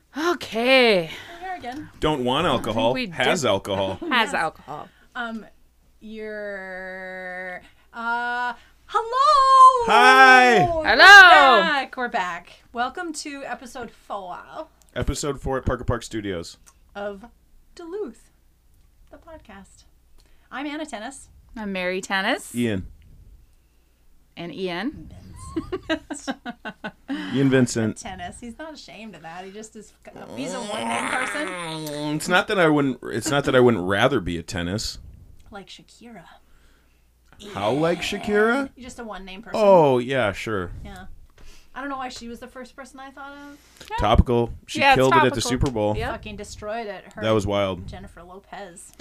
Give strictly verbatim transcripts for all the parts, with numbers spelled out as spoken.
Okay. Here again. Don't want alcohol. we Has did- alcohol. Has Yes. alcohol. Um, you're. Uh, hello. Hi. We're Hello. back. We're back. Welcome to episode four Episode four at Parker Park Studios. of Duluth, the podcast. I'm Anna Tennis. I'm Mary Tennis. Ian. And Ian. Ian Vincent. Tennis. He's not ashamed of that. He just is. He's a one name person, It's not that I wouldn't. It's not that I wouldn't rather be a tennis. like Shakira. How like Shakira? You're just a one name person. Oh yeah, sure. Yeah. I don't know why she was the first person I thought of. Topical. She Yeah, it's killed it at the Oh. topical. Super Bowl. Yep. Fucking destroyed it. Her That was wild. Jennifer Lopez.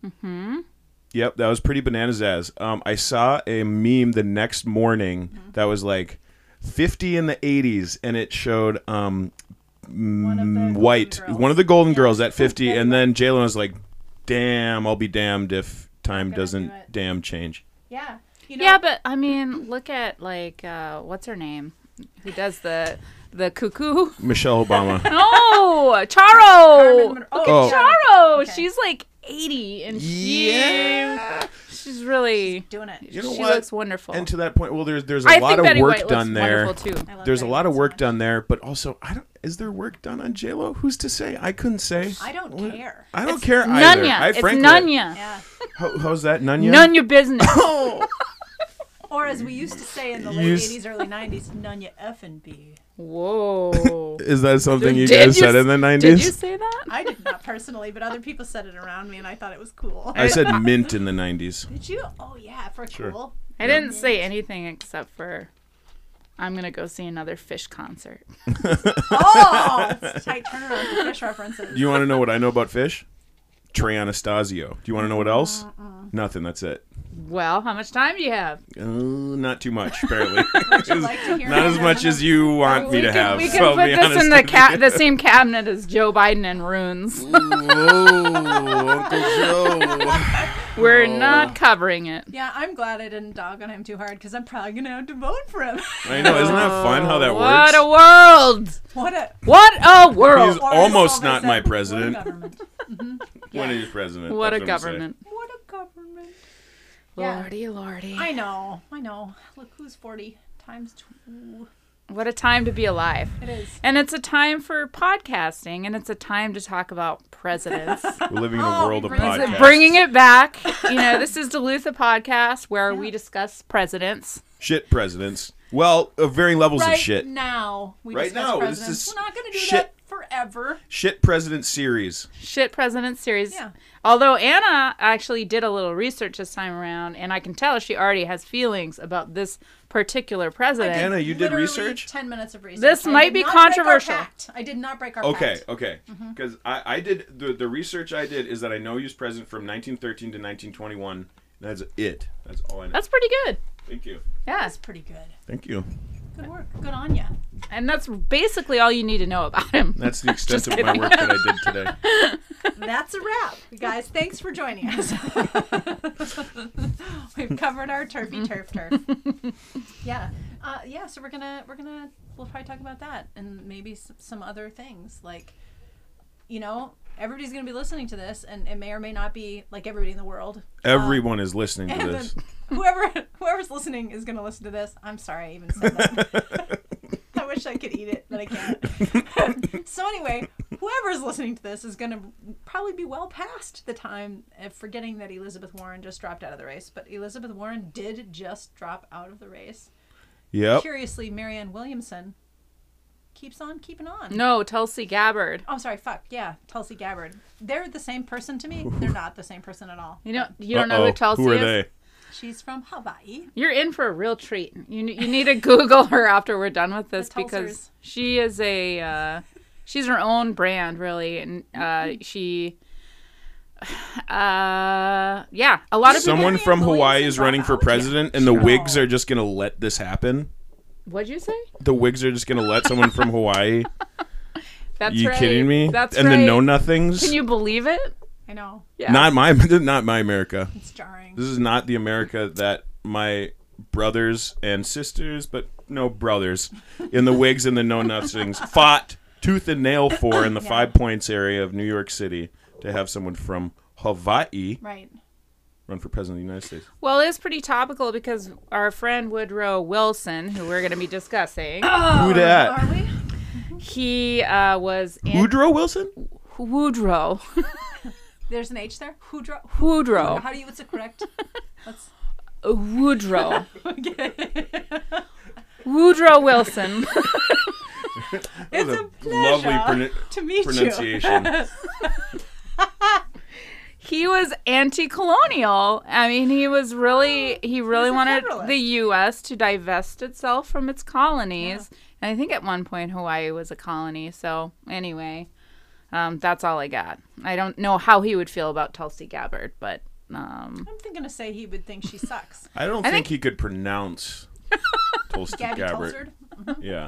Yep, that was pretty bananas ass. Um, I saw a meme the next morning Mm-hmm. that was like fifty in the eighties, and it showed um, One of the mm, Golden White, Girls. one of the Golden Yeah. Girls at fifty, and then J-Lo was like, "Damn, I'll be damned if time gonna doesn't do it." damn change." Yeah. You know, Yeah, but I mean, look at like uh, what's her name? Who does the the cuckoo? Michelle Obama. Oh, Charo. Carmen Mon- Look oh, at yeah. Charo. Okay. She's like eighty, and she Yeah. she's really doing it. You know she what? looks wonderful. And to that point, well, there's there's a I lot think of Betty work White done looks there. wonderful too. I love There's a Betty lot of White so work much. done there, but also I don't. Is there work done on J-Lo? Who's to say? I couldn't say. I don't What? care. I don't It's care either. Nunya. I It's frankly, Nunya. Yeah. How, how's that Nunya? None your business. Or as we used to say in the late You s- eighties, early nineties, none you effing be. Whoa. Is that something you Did guys you said s- in the Did you nineties? say that? I did not personally, but other people said it around me, and I thought it was cool. I said mint in the nineties. Did you? Oh yeah, for Sure. cool. I didn't say anything except for I'm gonna go see another Fish concert. Oh, it's a tight turnaround for fish references. Do you want to know what I know about fish? Trey Anastasio. Do you want to know what else? Nothing. That's it. Well, how much time do you have? Uh, not too much, apparently. Would you like to hear Not my as much version as of- you want me we to can, have. we so can I'll put be this honest in the with ca- you. the same cabinet as Joe Biden and runes. Whoa, Uncle Joe. We're Oh. not covering it. Yeah, I'm glad I didn't dog on him too hard because I'm probably gonna have to vote for him. I know. Isn't that fun how that What works? a world! What a What a world! He's or as almost Solveig not said, my what a president. government. When he's president. What a that's I'm saying. government! What a government. Yeah. Lordy, lordy! I know, I know. Look who's forty times two. What a time to be alive! It is. And it's a time for podcasting, and it's a time to talk about presidents. We're living in a Oh, world of he brings it- podcasts. Bringing it back. You know, this is Duluth, a podcast where we discuss presidents. Shit presidents. Well, of varying levels Right of shit. now, we Right discuss now, this presidents. is We're not going to do shit. that forever. Shit president series. Shit president series. Yeah. Although Anna actually did a little research this time around, and I can tell she already has feelings about this particular president. Anna, you did Literally research? ten minutes of research. This I might did be not break our controversial. pact. I did not break our Okay, pact. okay. Mm-hmm. Because I, I did, the, the research I did is that I know he was president from nineteen thirteen to nineteen twenty-one. That's it. That's all I know. That's pretty good. Thank you. Yeah. That's pretty good. Thank you. Good work. Good on ya. And that's basically all you need to know about him. That's the extent Just of my kidding. work that I did today. That's a wrap, guys. Thanks for joining us. We've covered our turfy turf turf. Yeah, uh, yeah. So we're gonna we're gonna we'll probably talk about that and maybe s- some other things like, you know, everybody's gonna be listening to this, and it may or may not be like everybody in the world. Everyone is listening to And this. then whoever whoever's listening is gonna listen to this. I'm sorry I even said that. I wish I could eat it, but I can't. So anyway, whoever's listening to this is going to probably be well past the time of forgetting that Elizabeth Warren just dropped out of the race. But Elizabeth Warren did just drop out of the race. Yep. Curiously, Marianne Williamson keeps on keeping on. No, Tulsi Gabbard. Oh, sorry. Fuck. Yeah. Tulsi Gabbard. They're the same person to me. They're not the same person at all. You know, you don't know Uh-oh. who Tulsi Who are is? they? She's from Hawaii. You're in for a real treat. You you need to Google her after we're done with this The because Tulsers. she is a uh, she's her own brand really, and uh, she uh yeah a lot of Someone Marianne from Hawaii Williamson is running for dropped out? president, and the Sure. Whigs are just going to let this happen? people. What'd you say? The Whigs are just going to let someone from Hawaii? That's you right. kidding me? That's and right. the know-nothings? Can you believe it? I know. Yeah. Not my, not my America. It's jarring. This is not the America that my brothers and sisters, but no brothers, in the Whigs and the know-nothings fought tooth and nail for in the Yeah. Five Points area of New York City to have someone from Hawaii Right. run for president of the United States. Well, it is pretty topical because our friend Woodrow Wilson, who we're going to be discussing, Who dat? Are we? he uh, was in Woodrow Wilson? Woodrow. There's an H there. Woodrow. Woodrow. How do you? What's the correct? Let's. Woodrow. Okay. Woodrow Wilson. It's That was a a pleasure lovely pronu- to meet pronunciation. you. He was anti-colonial. I mean, he was really he really He's a wanted federalist. the U S to divest itself from its colonies. And I think at one point Hawaii was a colony. So anyway, um, that's all I got. I don't know how he would feel about Tulsi Gabbard, but um, I'm thinking to say he would think she sucks. I don't I think, think- he could pronounce Tulsi Gabby Gabbard. Tulsard. Yeah.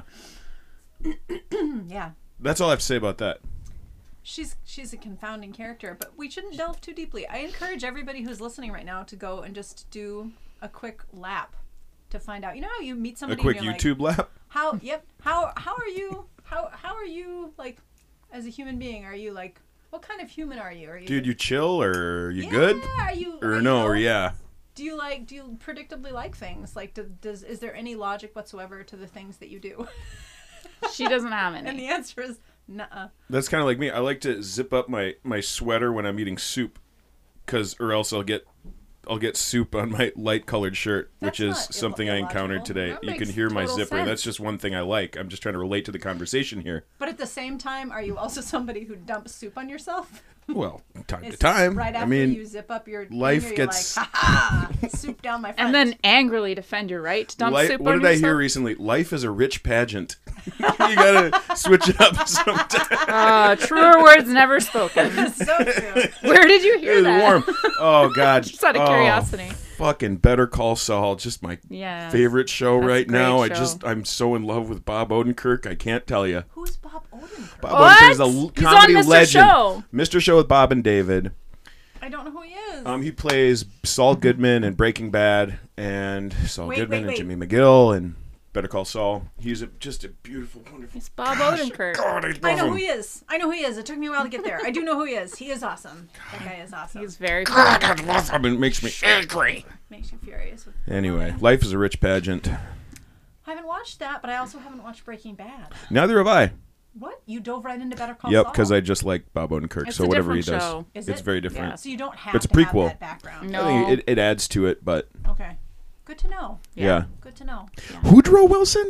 Yeah. That's all I have to say about that. She's she's a confounding character, but we shouldn't delve too deeply. I encourage everybody who's listening right now to go and just do a quick lap to find out. You know how you meet A somebody quick and you're YouTube like, lap. how yep, how how are you how how are you like as a human being? Are you like what kind of human are you? Are you Dude, you chill or are you yeah, good? Are you Or are no, you, or yeah. Do you like do you predictably like things? Like do, does is there any logic whatsoever to the things that you do? she doesn't have And any. the answer is nuh-uh. That's kind of like me. I like to zip up my, my sweater when I'm eating soup, cause or else I'll get I'll get soup on my light colored shirt, which That's is not something I encountered illogical. today. That You can makes hear my total zipper. sense. That's just one thing I like. I'm just trying to relate to the conversation here. But at the same time, are you also somebody who dumps soup on yourself? Well, time to It's time. Right after I mean, you zip up your life thing, you're gets- like, ha ha, soup down my front. And then angrily defend your right to dump li- soup what on did I yourself. hear recently? Life is a rich pageant. You gotta switch it up sometimes. Uh, truer words never spoken. so true. Where did you hear It was that? warm. Oh God. Just out of Oh, curiosity. Fucking Better Call Saul, just my Yeah. favorite show That's a right great now. I show. just I'm so in love with Bob Odenkirk. I can't tell you. Who's Bob Odenkirk? Bob What? Odenkirk is a l- He's on comedy Mister legend. Show. Mister Show with Bob and David. I don't know who he is. Um, he plays Saul Goodman in Breaking Bad, and Saul Wait, Goodman wait, and wait. Jimmy McGill, and Better Call Saul. He's a, just a beautiful, wonderful. It's Bob Gosh, Odenkirk. God, I, love I know him. who he is. I know who he is. It took me a while to get there. I do know who he is. He is awesome. That guy is awesome. He's very God, funny. I love him. It makes me angry. Makes you furious. With Anyway, life is a rich pageant. I haven't watched that, but I also haven't watched Breaking Bad. Neither have I. What? You dove right into Better Call Yep, Saul? because I just like Bob Odenkirk, It's so a whatever he different does, show. Is it's it? very different. Yeah. So you don't have It's a to prequel. have that background. No. I think it, it adds to it, but Okay. Good to know. yeah. Good to know. Woodrow Wilson?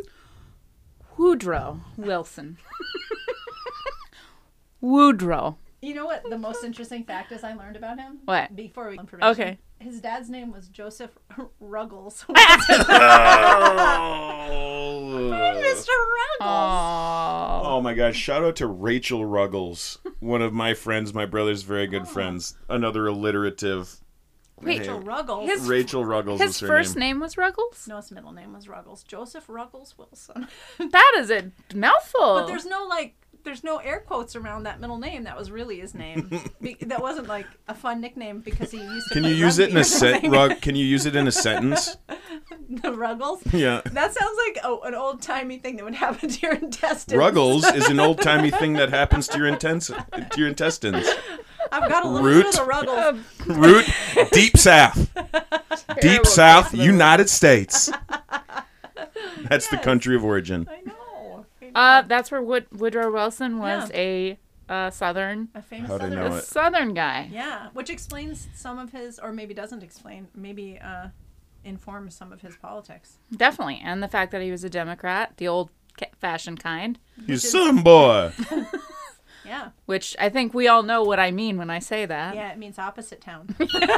Woodrow Wilson. Woodrow. You know what the most interesting fact is I learned about him? What? Before we information. Okay. His dad's name was Joseph Ruggles. Oh. Mister Ruggles. Oh. Oh my gosh, shout out to Rachel Ruggles, one of my friends, my brother's very good friends. Another alliterative. Rachel name. Ruggles. His- Rachel Ruggles His is her first name. name was Ruggles? No, his middle name was Ruggles. Joseph Ruggles Wilson. That is a mouthful. But there's no like, there's no air quotes around that middle name. That was really his name. Be- that wasn't like a fun nickname because he used to. Can play you use it in rugby a or sen- something. rug? Can you use it in a sentence? The Ruggles. Yeah. That sounds like oh, an old timey thing that would happen to your intestines. Ruggles is an old timey thing that happens to your intens- to your intestines. I've got a little Root. bit of the Ruggles. Root, deep south, deep Terrible south, case of United States. That's the Yes. country of origin. I know. I know. Uh, that's where Wood- Woodrow Wilson was Yeah. a uh, Southern a famous How'd I Southern. know a it? Southern guy. Yeah, which explains some of his, or maybe doesn't explain, maybe uh, informs some of his politics. Definitely. And the fact that he was a Democrat, the old ca- fashioned kind, You some boy. Yeah. which I think we all know what I mean when I say that. Yeah, it means opposite town.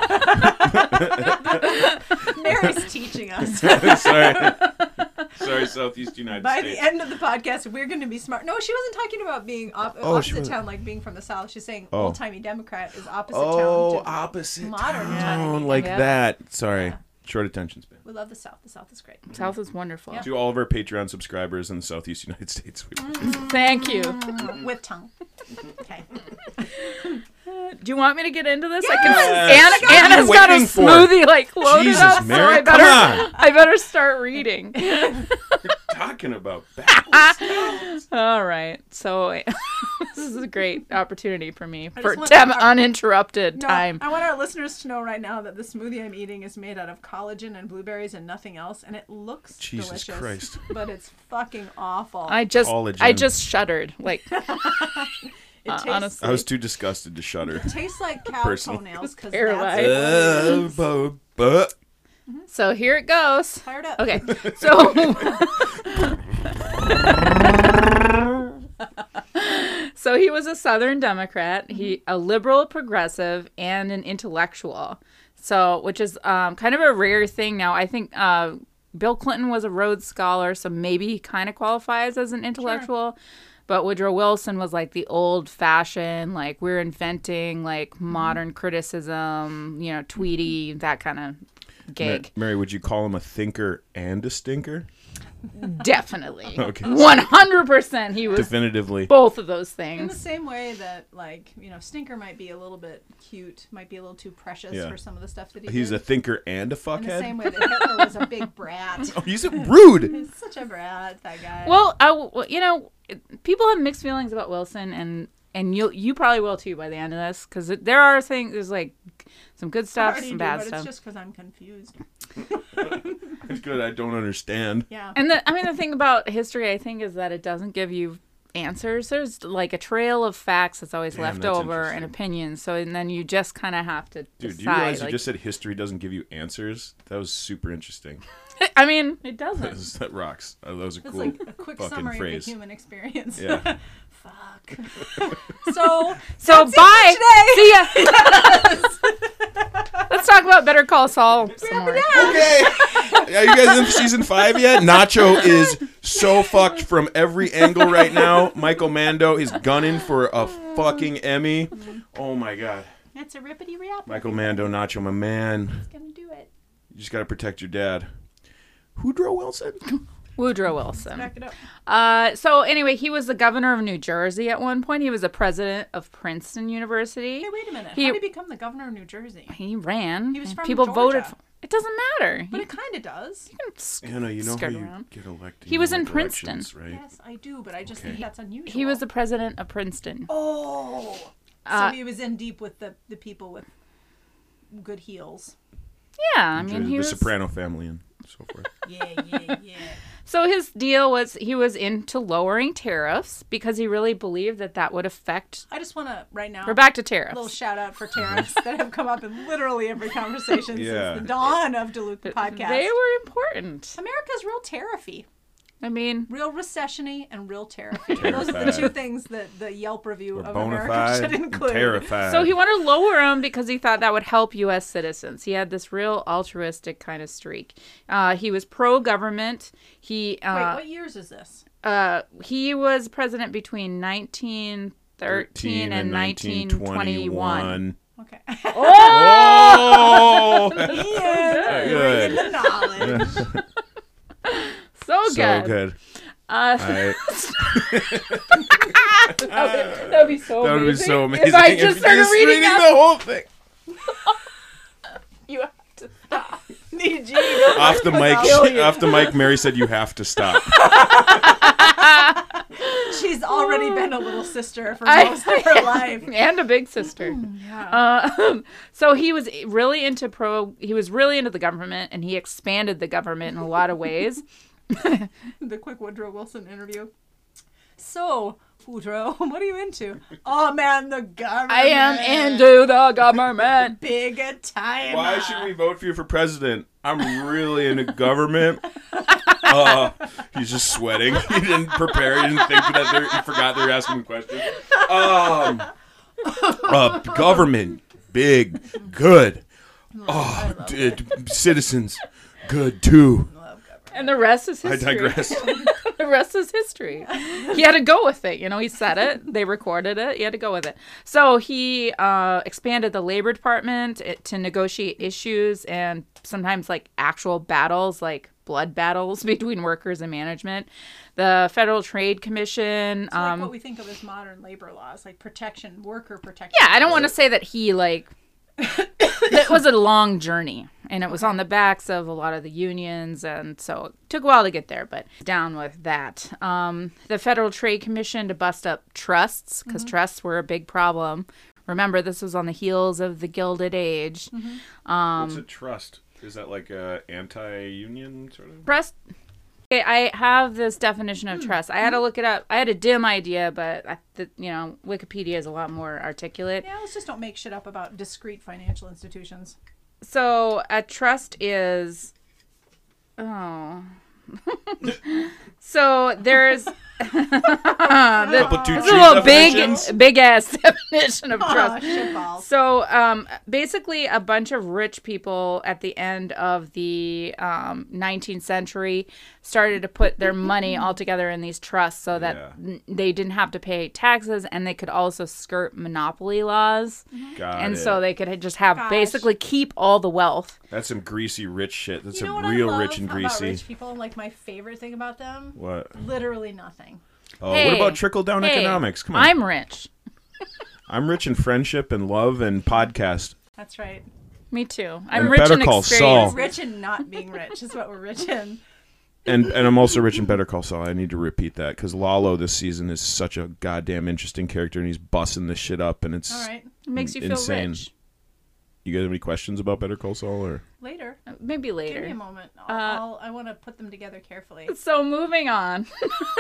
Mary's teaching us. Sorry. Sorry, Southeast United By States. the end of the podcast, we're going to be smart. No, she wasn't talking about being op- Oh, she opposite wasn't. town, like being from the South. She's saying Oh. old-timey Democrat is opposite Oh, town to opposite modern town, timey. like Yeah. that. Sorry, Yeah. short attention span. We love the South. The South is great. South is wonderful. Yeah. To all of our Patreon subscribers in the Southeast United States, we Thank you. With tongue. Okay. Do you want me to get into this? I Yes. can. What Anna, are you Anna's got a waiting for? smoothie like loaded Jesus, up, Mary, so I come better, on. I better start reading. talking talking about? Backwards. All right. So this is a great opportunity for me I for just want to have our- uninterrupted No, time. I want our listeners to know right now that the smoothie I'm eating is made out of collagen and blueberries and nothing else, and it looks Jesus delicious. Christ. But it's fucking awful. I just Collagen. I just shuddered. Like it uh, tastes, honestly. I was too disgusted to shudder. it tastes like cow Personally. toenails because Paralyzed. that's Uh, bu- bu- So here it goes. fired up. Okay. So So he was a Southern Democrat, he a liberal progressive and an intellectual. So which is um, kind of a rare thing now. I think uh, Bill Clinton was a Rhodes Scholar, so maybe he kind of qualifies as an intellectual. But Woodrow Wilson was like the old fashioned, like we're inventing like modern criticism, you know, Tweety, that kind of gig. Ma- Mary, would you call him a thinker and a stinker? Definitely. Okay. one hundred percent he was Definitively. both of those In the things. same way that, like, you know, Stinker might be a little bit cute, might be a little too precious Yeah. for some of the stuff that he He's a did. thinker and a In the fuckhead? same way that Hitler was a big brat. Oh, he's a rude. He's such a brat, that guy. Well, I w- well, you know, people have mixed feelings about Wilson, and and you you probably will too by the end of this, because there are things, there's like some good I stuff, already some do, bad but stuff. it's just because I'm confused. It's good. I don't understand. Yeah. And the, I mean, the thing about history, I think, is that it doesn't give you answers. There's like a trail of facts that's always Damn, left that's over and interesting. opinions. So and then you just kind of have to Dude, decide. do you realize like, you just said history doesn't give you answers? That was super interesting. I mean, it that, doesn't. was- that rocks. Uh, that was a It's cool like a quick fucking summary phrase. of the human experience. Yeah. Fuck. so, So that's it bye. for today. See ya. Let's talk about Better Call Saul some more. Okay. Are you guys in season five yet? Nacho is so fucked from every angle right now. Michael Mando is gunning for a fucking Emmy. Oh my god. It's a rippity rap. Michael Mando, Nacho, my man. He's gonna do it. You just gotta protect your dad. Woodrow Wilson? Woodrow Wilson. Back it up. Uh, so anyway, he was the governor of New Jersey at one point. He was the president of Princeton University. Hey, wait a minute. He- How did he become the governor of New Jersey? He ran. He was and from people voted. Georgia. For, it doesn't matter. But He it kind of does. can sk- Anna, you know how skirt you around. get elected. He you was know, in like Princeton. elections, right? Yes, I do, but I just Okay. think that's unusual. He was the president of Princeton. Oh. Uh, so he was in deep with the, the people with good heels. Yeah, I mean the, he the was. Soprano family and so forth. Yeah, yeah, yeah. So his deal was he was into lowering tariffs because he really believed that that would affect. I just want to, right now, We're back to a tariffs. little shout out for tariffs that have come up in literally every conversation Yeah. since the dawn of Duluth the podcast. They were important. America's real tariffy. I mean, Real recession-y and real tariffy. Those are the Terrified. two things that the Yelp review We're of bona America fide should and include. terrified. so he wanted to lower them because he thought that would help U S citizens. He had this real altruistic kind of streak. Uh, he was pro-government. He Wait, uh, what years is this? uh, he was president between nineteen thirteen and nineteen twenty-one. Okay. Oh, Oh! Ian, Good. bringing the knowledge. so good. So good. Uh, I, that would be so that would be amazing. so amazing If I just you started just reading the that, whole thing. you have to stop. Need you. Off the mic, Kill you. off the mic, Mary said you have to stop. She's already been a little sister for I- most of her life. And a big sister. Yeah. Uh, so he was really into pro. He was really into the government, and he expanded the government in a lot of ways. The quick Woodrow Wilson interview. So, Woodrow, what are you into? Oh man, the government. I am into the government. big time. Why should we vote for you for president? I'm really into government. Uh, he's just sweating. He didn't prepare. He didn't think that they he forgot they were asking him questions. Um, uh, government, big, good. Oh, d- d- citizens, good too. And the rest is I history. digress. The rest is history. He had to go with it. You know, he said it. They recorded it. He had to go with it. So he uh, expanded the Labor Department it, to negotiate issues and sometimes like actual battles, like blood battles between workers and management. The Federal Trade Commission. It's like Um, what we think of as modern labor laws, like protection, worker protection. yeah, I don't want to say that he like it was a long journey, and it was on the backs of a lot of the unions, and so it took a while to get there, but down with that. Um, the Federal Trade Commission to bust up trusts, because mm-hmm. trusts were a big problem. Remember, this was on the heels of the Gilded Age. Mm-hmm. Um, What's a trust? Is that like a anti-union sort of? Trust. Okay, I have this definition of trust. I had to look it up. I had a dim idea, but I, the, you know, Wikipedia is a lot more articulate. Yeah, let's just don't make shit up about discrete financial institutions. So a trust is, oh, so there's the, Couple two this is cheese a little big, definitions? big ass definition of trust. Oh, shitballs. So, um, basically, a bunch of rich people at the end of the um, nineteenth century started to put their money all together in these trusts so that Yeah. n- they didn't have to pay taxes, and they could also skirt monopoly laws. Got And it. so they could just have Gosh. basically keep all the wealth. That's some greasy rich shit. That's You know some what real I love rich and about greasy. rich people? Like, my favorite thing about them? What? Literally nothing. Oh, Hey, what about trickle down hey, economics? Come on. I'm rich. I'm rich in friendship and love and podcast. That's right. Me too. I'm And rich Better in Call experience. Saul. Rich and not being rich is what we're rich in. And and I'm also rich in Better Call Saul. I need to repeat that because Lalo this season is such a goddamn interesting character, and he's busting this shit up, and it's All right. It makes you feel insane. rich. You guys have any questions about Better Call Saul? Or Later. Uh, Maybe Give me later. a moment. I'll, Uh, I'll, I want to put them together carefully. So moving on.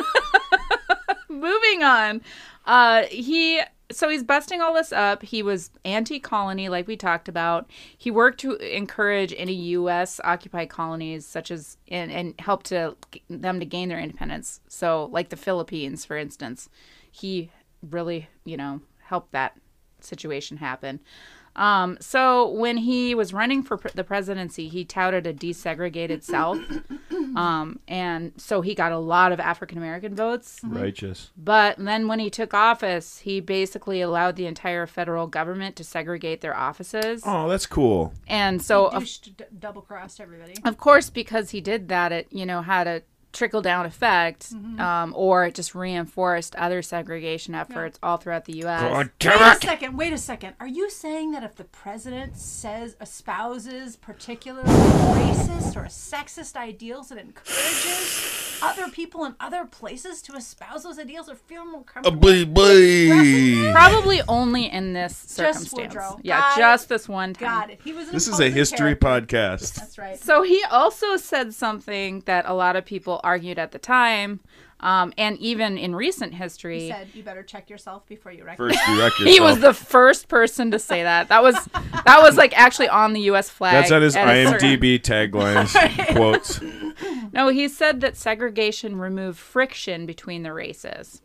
moving on. Uh, he so he's busting all this up. He was anti-colony, like we talked about. He worked to encourage any U S occupied colonies, such as and and help to them to gain their independence. So, like the Philippines, for instance, he really, you know, helped that situation happen. Um, so when he was running for pr- the presidency, he touted a desegregated South. Um, and so he got a lot of African-American votes. righteous. But then when he took office, he basically allowed the entire federal government to segregate their offices. Oh, that's cool. So, And so, of, d- double crossed everybody. of course, because he did that, it, you know, had a trickle-down effect, um, or it just reinforced other segregation efforts all throughout the U S God Wait a damn it! second. Wait a second. Are you saying that if the president says espouses particularly racist or sexist ideals, it encourages other people in other places to espouse those ideals or feel more A comfortable? bee bee. Probably only in this Just circumstance. Woodrow. Yeah, Got just it. this one time. Got it. He was an This is a imposing history character. podcast. That's right. So he also said something that a lot of people argued at the time, um, and even in recent He history. said, "You better check yourself before you wreck." First, you wreck yourself. He was the first person to say that. That was that was like actually on the U S flag. That's on his at a certain- IMDb taglines quotes. No, he said that segregation removed friction between the races.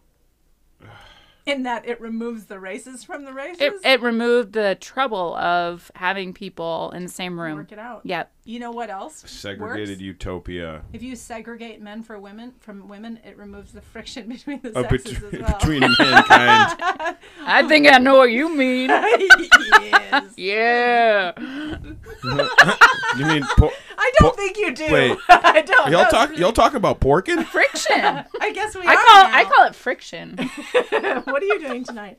In that it removes the races from the races. It, it removed the trouble of having people in the same room. Work it out. Yep. You know what else? Segregated works? utopia. If you segregate men for women from women, it removes the friction between the Uh, sexes bet- as well. between mankind. I think I know what you mean. yes. Yeah. You mean po- I don't Po- think you do. wait. I don't. y'all That talk? was Y'all talk about porking? Friction. I I guess we call are I now. call it friction. What are you doing tonight?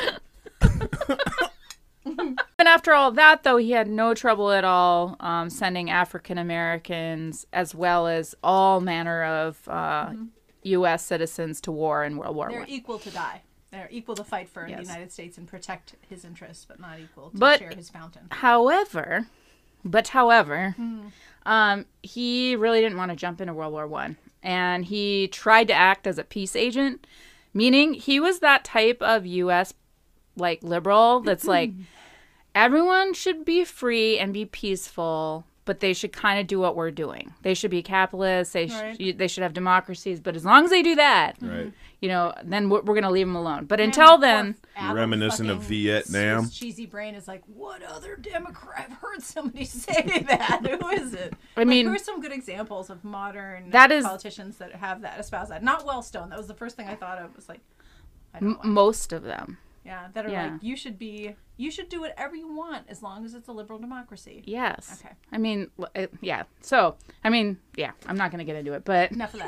And after all that, though, he had no trouble at all um, sending African Americans as well as all manner of uh, Mm-hmm. U S citizens to war in World War They're One. equal to die. They're equal to fight for Yes. the United States and protect his interests, but not equal to But- share his fountain. However, but however, Hmm. um, he really didn't want to jump into World War One, and he tried to act as a peace agent, meaning he was that type of U S like liberal that's like everyone should be free and be peaceful, but they should kind of do what we're doing. They should be capitalists. They Right. sh- they should have democracies, but as long as they do that, Right. you know, then we're, we're gonna leave them alone. But Man, until the poor then, Adam Reminiscent of fucking Vietnam. his cheesy brain is like, what other Democrat? I've heard somebody say that. Who is it? I Like, mean, who are some good examples of modern That is- politicians that have that espouse that? Not Wellstone. That was the first thing I thought of. Was like, I don't m- know. why. most of them. Yeah, that are Yeah. like, you should be, you should do whatever you want as long as it's a liberal democracy. Yes. Okay. I mean, l- it, yeah. So, I mean, yeah, I'm not going to get into it, but Enough of that.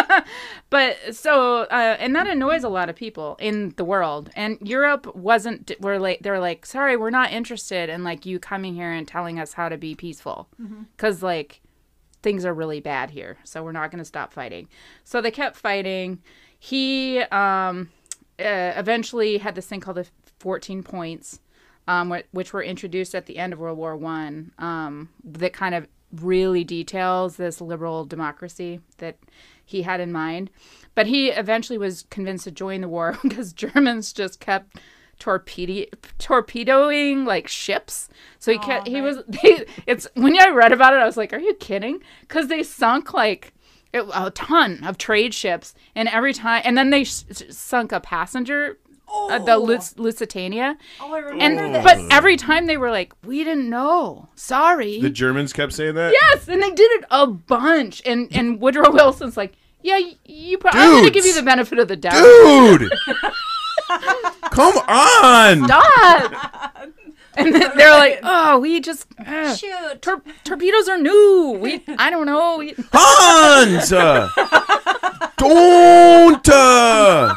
But so, uh, and that annoys a lot of people in the world. And Europe wasn't, we're like, they're like, sorry, we're not interested in like you coming here and telling us how to be peaceful. Because mm-hmm. like things are really bad here. So we're not going to stop fighting. So they kept fighting. He um, uh, eventually had this thing called the fourteen points, um, wh- which were introduced at the end of World War One, um, that kind of really details this liberal democracy that he had in mind. But he eventually was convinced to join the war because Germans just kept torpedo torpedoing like ships. So he oh, kept, he right. was they, it's when I read about it I was like, are you kidding? Because they sunk like it, a ton of trade ships, and every time and then they sh- sunk a passenger Oh. uh, the Lus- Lusitania. Oh, I remember and that. but every time they were like, we didn't know, sorry. The Germans kept saying that? Yes, and they did it a bunch. And and Woodrow Wilson's like, yeah, you, you probably, I'm gonna give you the benefit of the doubt. Dude! Come on! Stop! And then they're like, oh, we just uh, Shoot. tor- torpedoes are new. We I don't know. We, Hans! Uh, don't! Uh,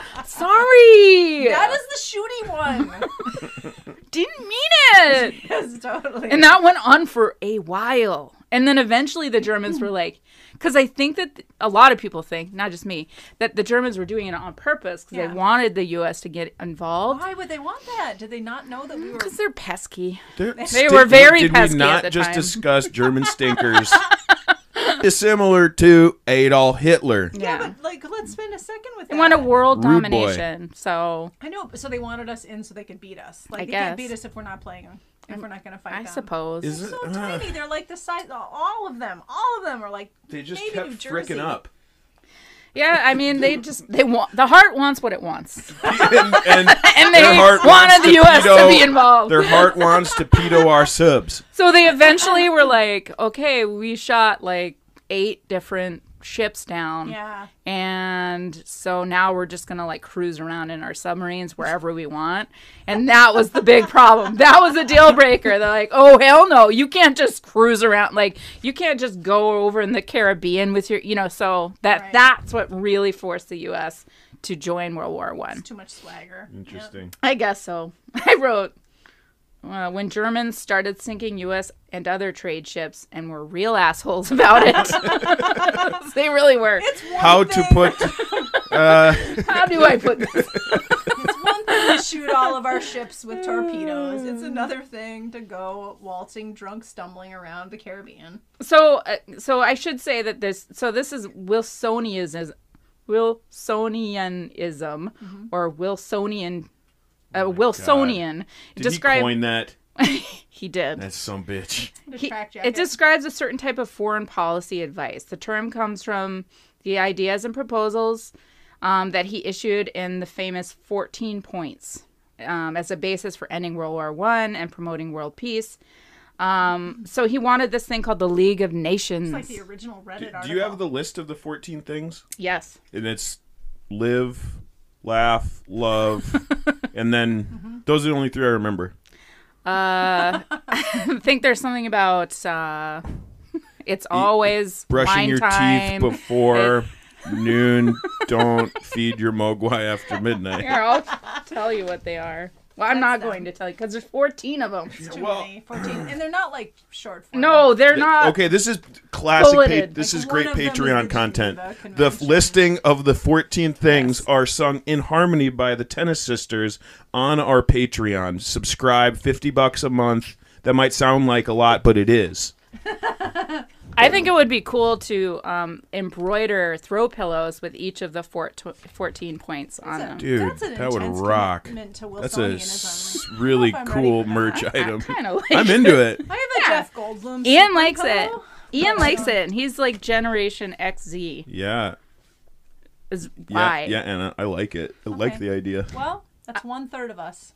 sorry, That is the shooty one. didn't mean it. Yes, totally. And that went on for a while. And then eventually the Germans were like, because I think that a lot of people think, not just me, that the Germans were doing it on purpose because Yeah. they wanted the U S to get involved. Why would they want that? Did they not know that we were? Because they're pesky. They're They stink- were very Did pesky we not at the just time. discuss German stinkers? Is similar to Adolf Hitler. Yeah, Yeah. but like, let's spend a second with They that. want a world Rude boy. domination. So I know, but so they wanted us in so they could beat us. Like I they guess. can't beat us if we're not playing them. If we're not gonna fight I them. suppose. Is They're it? so uh, tiny. They're like the size. All of them. All of them are like. they just maybe kept New Jersey. fricking up. Yeah, I mean, they just, they want, the heart wants what it wants. and, and, And their they heart wanted wants the U S to pedo- be involved. Their heart wants to pedo our subs. So they eventually were like, okay, we shot like eight different ships down. Yeah. And so now we're just going to like cruise around in our submarines wherever we want. And that was the big problem. That was a deal breaker. They're like, oh, hell no. You can't just cruise around. Like, you can't just go over in the Caribbean with your, you know, so that Right. that's what really forced the U S to join World War One. Too much swagger. Interesting. I guess so. I wrote, uh, when Germans started sinking U S and other trade ships and were real assholes about it. They really were. It's one How thing. to put... Uh, How do I put this? It's one thing to shoot all of our ships with torpedoes. It's another thing to go waltzing, drunk, stumbling around the Caribbean. So, uh, so I should say that this. So this is Wilsonianism, Wilsonianism, Mm-hmm. or Wilsonian, uh, Oh my Wilsonian. did Describe- he coin that? He did. That's some bitch. The He- track it jacket. describes a certain type of foreign policy advice. The term comes from the ideas and proposals um, that he issued in the famous fourteen points um, as a basis for ending World War One and promoting world peace. Um, so he wanted this thing called the League of Nations. It's like the original Reddit Do, article. do you have the list of the fourteen things? Yes. And it's live, laugh, love, and then Mm-hmm. those are the only three I remember. Uh, I think there's something about uh, it's always Brushing wine your time. teeth before noon. Don't feed your mogwai after midnight. Here, I'll tell you what they are. Well, I'm That's not them. going to tell you because there's fourteen of them. It's too Well- many. fourteen. And they're not like short form. No, they're not. Okay, this is classic. Pa- Bulleted. this Like is one great of them is Patreon the content. Geneva The Convention. listing of the fourteen things Yes. are sung in harmony by the Tennis Sisters on our Patreon. Subscribe, fifty bucks a month. That might sound like a lot, but it is. I think it would be cool to um, embroider throw pillows with each of the four tw- fourteen points on them. Dude, That's an that would intense rock. commitment to That's a Wilsonianism. s- I really don't know if I'm cool ready for merch that. item. Kind of like I'm into it. I have a Yeah. Jeff Goldblum. Ian super likes it. pillow. Ian Oh, likes no. it. He's like Generation X Z. Yeah. Is Yeah, why. yeah, Anna, I like it. I like Okay. the idea. Well, that's one third of us.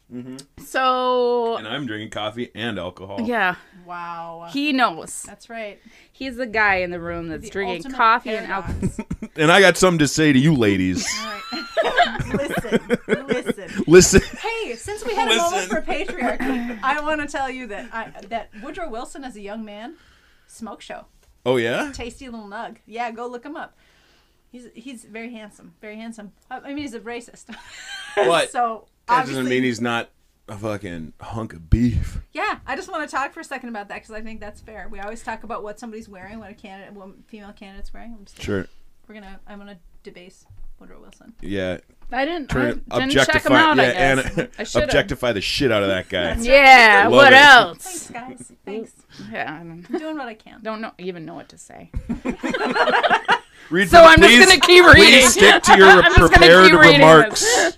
So And I'm drinking coffee and alcohol. yeah, Wow. he knows. That's right. He's the guy in the room that's The drinking ultimate coffee and alcohol. paradox. And I got something to say to you ladies. All right. Listen. Listen. Listen. Hey, since we had a moment Listen. for patriarchy, I want to tell you that I, that Woodrow Wilson, as a young man, smoke show, Oh, yeah? tasty little nug. Yeah, go look him up. He's he's very handsome, very handsome. I mean, he's a racist. But so that obviously, doesn't mean he's not a fucking hunk of beef. Yeah, I just want to talk for a second about that because I think that's fair. We always talk about what somebody's wearing, what a candidate, what female candidate's wearing. I'm just, Sure. We're gonna. I'm gonna debase Woodrow Wilson. Yeah. I didn't, Turn, I didn't check him objectify, out, yeah, I guess. and I should've. objectify the shit out of that guy. Yeah, Love what it. else? Thanks, guys. Thanks. Yeah, I don't, I'm doing what I can. don't know, even know what to say. Read So the- I'm please, just going to keep reading. Please stick to your I'm just gonna prepared keep reading remarks. this.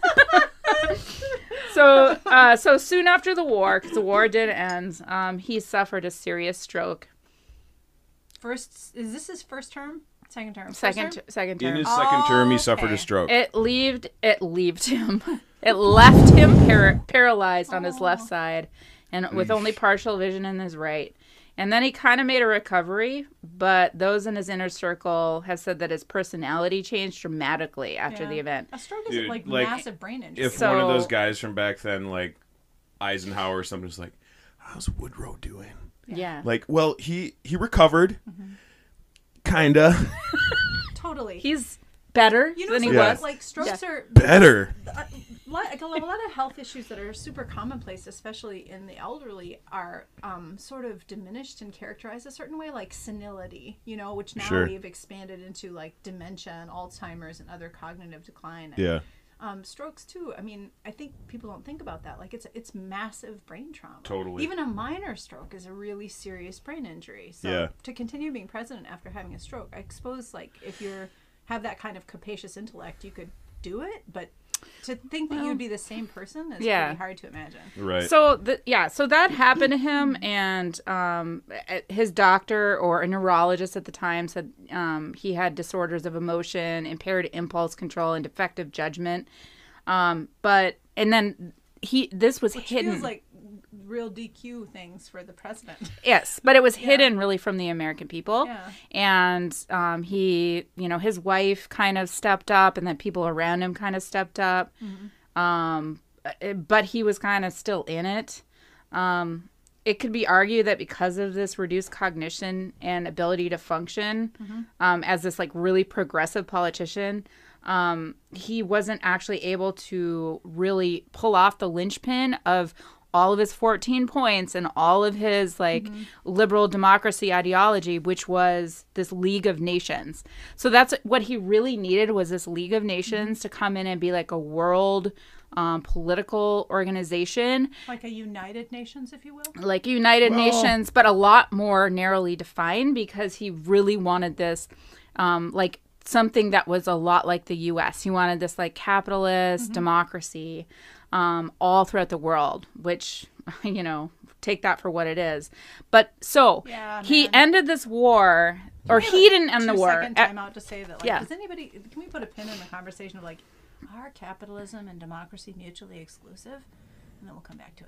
So, uh, so soon after the war, because the war did end, um, he suffered a serious stroke. First, is this his first term? Second term. First Second, term? second In term. his second term, he suffered Okay. a stroke. It left it left him. It left him par- paralyzed on his left side, and with only partial vision in his right. And then he kind of made a recovery, but those in his inner circle have said that his personality changed dramatically after Yeah. the event. A stroke is Dude, like, like, massive brain injury. If So- one of those guys from back then, like Eisenhower or something, was like, "How's Woodrow doing?" Yeah. Like, well, he he recovered, Mm-hmm. kinda totally. He's better you know, than he so Yeah. was. like strokes are better. a lot, a lot of health issues that are super commonplace, especially in the elderly, are um, sort of diminished and characterized a certain way, like senility, you know, which now Sure. we've expanded into like dementia and Alzheimer's and other cognitive decline. And, Yeah. Um, strokes too. I mean, I think people don't think about that. Like it's it's massive brain trauma. Totally. Even a minor stroke is a really serious brain injury. So Yeah. to continue being president after having a stroke, I suppose like if you're have that kind of capacious intellect, you could do it. But to think that you'd be the same person is Yeah. pretty hard to imagine. Right. So the, yeah, so that happened to him, and um, eh, his doctor or a neurologist at the time said um, he had disorders of emotion, impaired impulse control, and defective judgment. Um, but and then he this was Which hidden. feels like real D Q things for the president. Yes, but it was hidden really from the American people. Yeah. And um, he, you know, his wife kind of stepped up, and then people around him kind of stepped up. Um, uh, but he was kind of still in it. Um, it could be argued that because of this reduced cognition and ability to function um, as this like really progressive politician, um, he wasn't actually able to really pull off the linchpin of all of his fourteen points and all of his like liberal democracy ideology, which was this League of Nations. So that's what he really needed, was this League of Nations to come in and be like a world um, political organization, Like a United Nations, if you will. like United Well- Nations, but a lot more narrowly defined, because he really wanted this um, like something that was a lot like the U S. He wanted this like capitalist democracy um, all throughout the world, which, you know, take that for what it is. But so Yeah, he man. ended this war, or he didn't end the Two war. second Uh, time out to say that. Like, yeah. Does anybody? Can we put a pin in the conversation of like, are capitalism and democracy mutually exclusive? And then we'll come back to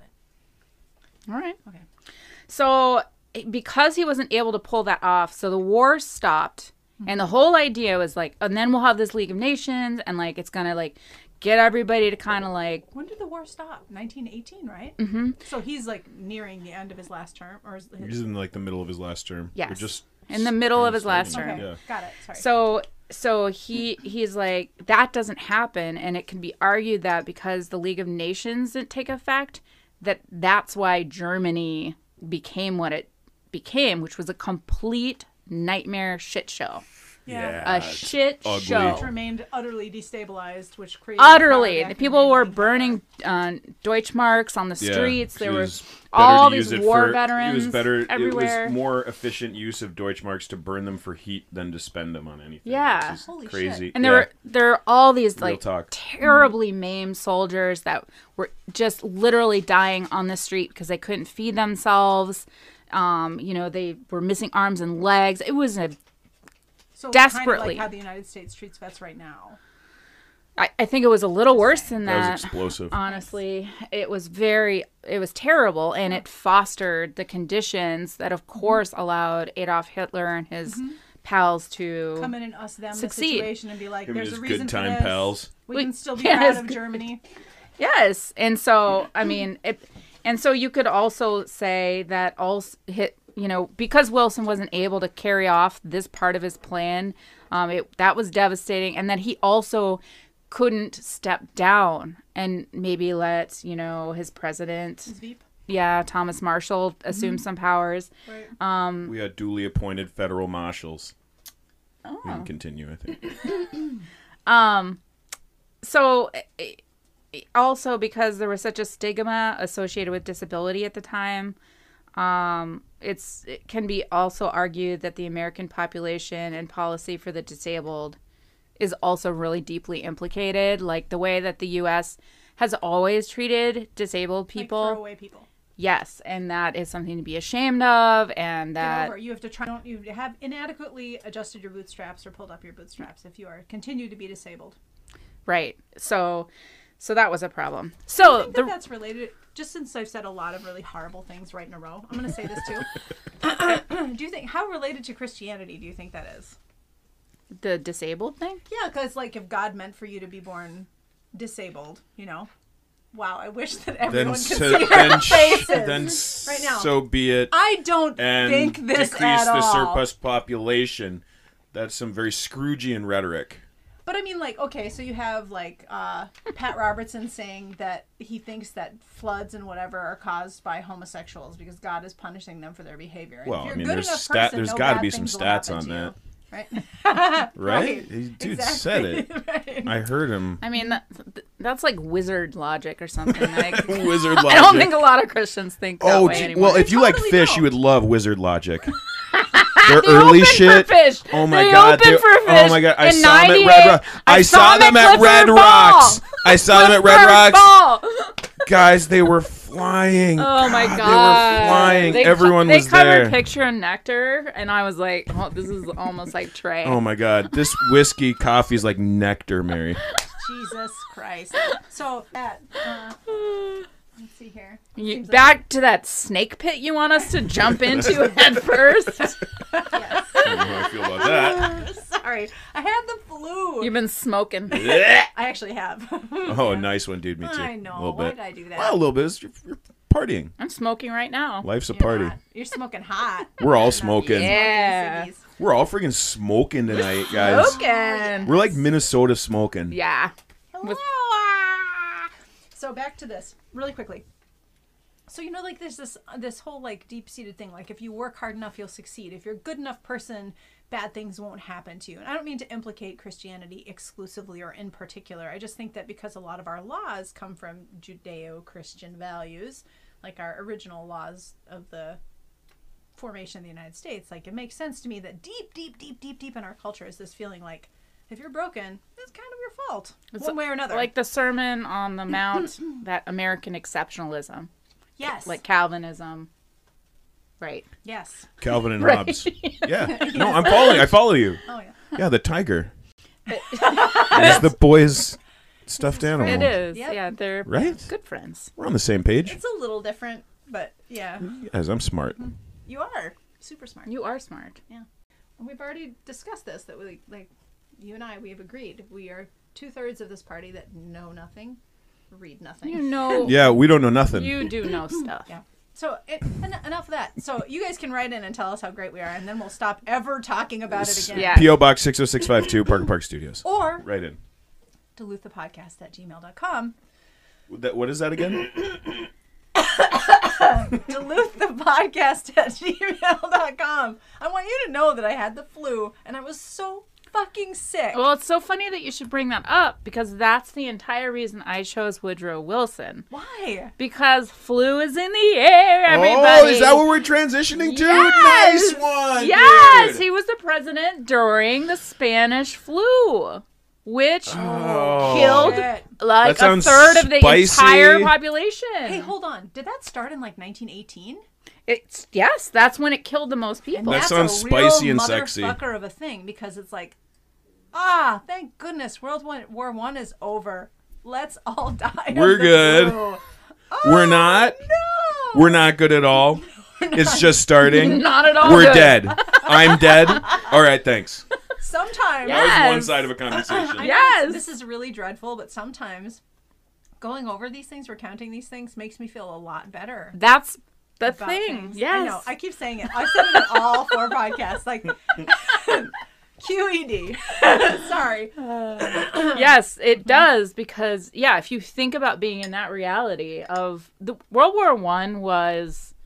it. All right. Okay. So because he wasn't able to pull that off, so the war stopped. And the whole idea was like, and then we'll have this League of Nations, and like it's gonna like get everybody to kind of like, When did the war stop? nineteen eighteen, right? Mm-hmm. So he's like nearing the end of his last term, or is his... He's in like the middle of his last term. Yes. Or just in the middle of his starting. last term. Okay, Yeah. got it. Sorry. So so he he's like, that doesn't happen, and it can be argued that because the League of Nations didn't take effect, that that's why Germany became what it became, which was a complete nightmare shit show. yeah. A shit ugly. show. Which remained utterly destabilized, which created Utterly. power The vacuum people in were the burning uh, Deutschmarks on the Yeah, streets. There it were was all better to these use it war for- veterans It was better. everywhere. It was more efficient use of Deutschmarks to burn them for heat than to spend them on anything. Yeah. Which is Holy crazy. shit. And there Yeah. were there are all these Real like talk. terribly maimed soldiers that were just literally dying on the street because they couldn't feed themselves. Um, you know, they were missing arms and legs. It was a So desperately. kind of like how the United States treats vets right now. I, I think it was a little worse than That that. was explosive. Honestly, it was very, it was terrible, and it fostered the conditions that, of course, allowed Adolf Hitler and his pals to Come in and us them the Succeed. situation and be like, Him and there's a his reason good for time this. pals. We We- can still be Yes. proud of Germany. Yes, and so I mean, it, and so you could also say that also hit, you know, because Wilson wasn't able to carry off this part of his plan, Um, it that was devastating, and then he also couldn't step down and maybe let you know his president, His Veep. yeah, Thomas Marshall, assume some powers. Right. Um, We had duly appointed federal marshals. oh. We can continue, I think. Um, so eh, also because there was such a stigma associated with disability at the time, um, it's it can be also argued that the American population and policy for the disabled is also really deeply implicated. Like the way that the U S has always treated disabled people. Like throwaway people. Yes, and that is something to be ashamed of, and Get that over it. You have to try. Don't you have inadequately adjusted your bootstraps or pulled up your bootstraps if you are continue to be disabled. right. So, so that was a problem. I So think the that that's related. Just since I've said a lot of really horrible things right in a row, I'm going to say this too. Do you think how related to Christianity do you think that is? the disabled thing. Yeah, because like if God meant for you to be born disabled, you know, wow, I wish that everyone Then, could so, see then, our faces then right now. so be it. I don't And think this decrease at the all. surplus population. That's some very Scroogean rhetoric. But I mean, like, okay, so you have like uh, Pat Robertson saying that he thinks that floods and whatever are caused by homosexuals because God is punishing them for their behavior. And Well, if you're I a mean, good there's enough stat- person, there's no gotta bad be some things will stats happen on to that. you. Right? Right? Right. He- Dude Exactly. said it. Right. I heard him. I mean, that, that's like wizard logic or something. Like, Wizard logic. I don't think a lot of Christians think that Oh, way gee, anymore. well, if you like totally fish, don't. you would love Wizard Logic. Their They early open shit. For fish. Oh my they god! Open they- for fish. Oh my god! I In saw them at Red ninety-eight, Rocks. I, saw saw them at at Red Clifford Rocks. Ball. I saw them at Red Clifford Rocks. Ball. Guys, they were flying. Oh my god! They were flying. They co- Everyone they was covered there. picture and nectar, and I was like, "Oh, this is almost like Trey." Oh my god! This whiskey coffee is like nectar, Mary. Jesus Christ. So that. Uh, let's see here. You, Seems like- back to that snake pit you want us to jump into head first. Yes. I don't know how I feel about that. Sorry, I had the flu. You've been smoking. I actually have. Oh, a nice one, dude. Me too. I know. A little Why bit. did I do that? Well, a little bit. It's- You're, you're partying. I'm smoking right now. Life's a You're party. not. You're smoking hot. We're all Not smoking. me. Yeah. Smoking ciggies. We're all freaking smoking tonight, guys. Smoking. We're like Minnesota smoking. Yeah. With- Hello. So back to this really quickly. So you know, like there's this this whole like deep seated thing. Like if you work hard enough, you'll succeed. If you're a good enough person, bad things won't happen to you. And I don't mean to implicate Christianity exclusively or in particular. I just think that because a lot of our laws come from Judeo-Christian values, like our original laws of the formation of the United States, like it makes sense to me that deep, deep, deep, deep, deep in our culture is this feeling like if you're broken, it's kind of your fault, It's one way or another. Like the Sermon on the Mount, that American exceptionalism, yes, like Calvinism. Right. yes. Calvin and Right. Hobbes. Yeah. No, I'm following. I follow you. Oh yeah. Yeah, the tiger. It's the boy's stuffed animal. It is. Yep. Yeah, they're Right? good friends. We're on the same page. It's a little different, but yeah, Yes, I'm smart. you are super smart. You are smart. And we've already discussed this, that we like you and I we have agreed we are two thirds of this party that know nothing, read nothing. You know. Yeah, we don't know nothing. You do know stuff. Yeah. So it, en- enough of that. So you guys can write in and tell us how great we are, and then we'll stop ever talking about it again. Yeah. P O Box six oh six five two, Parker Park Studios. Or Right in. duluththepodcast at gmail dot com. That, what is that again? duluththepodcast at gmail dot com. I want you to know that I had the flu, and I was so fucking sick. Well, it's so funny that you should bring that up because that's the entire reason I chose Woodrow Wilson. Why? Because flu is in the air, everybody. Oh, is that what we're transitioning to? Yes! Nice one. Yes, dude. he was the president during the Spanish flu, which Oh. killed Shit. like a sounds third of the spicy. entire population. Hey, hold on. Did that start in like nineteen eighteen? It's yes, that's when it killed the most people. That That's sounds a real spicy and sexy. motherfucker of a thing because it's like, ah, thank goodness, World War One is over. Let's all die. of We're the good. flu. We're Oh, not. No. We're not good at all. It's just starting. Not at all. We're good. dead. I'm dead. All right, thanks. Sometimes. Yeah. That was one Yes. side of a conversation. I know Yes. This is really dreadful, but sometimes going over these things, recounting these things, makes me feel a lot better. That's the about thing. things. Yes. I know. I keep saying it. I said it in all four podcasts. Like, Q E D. Sorry. Yes, it does, because yeah, if you think about being in that reality of the World War One was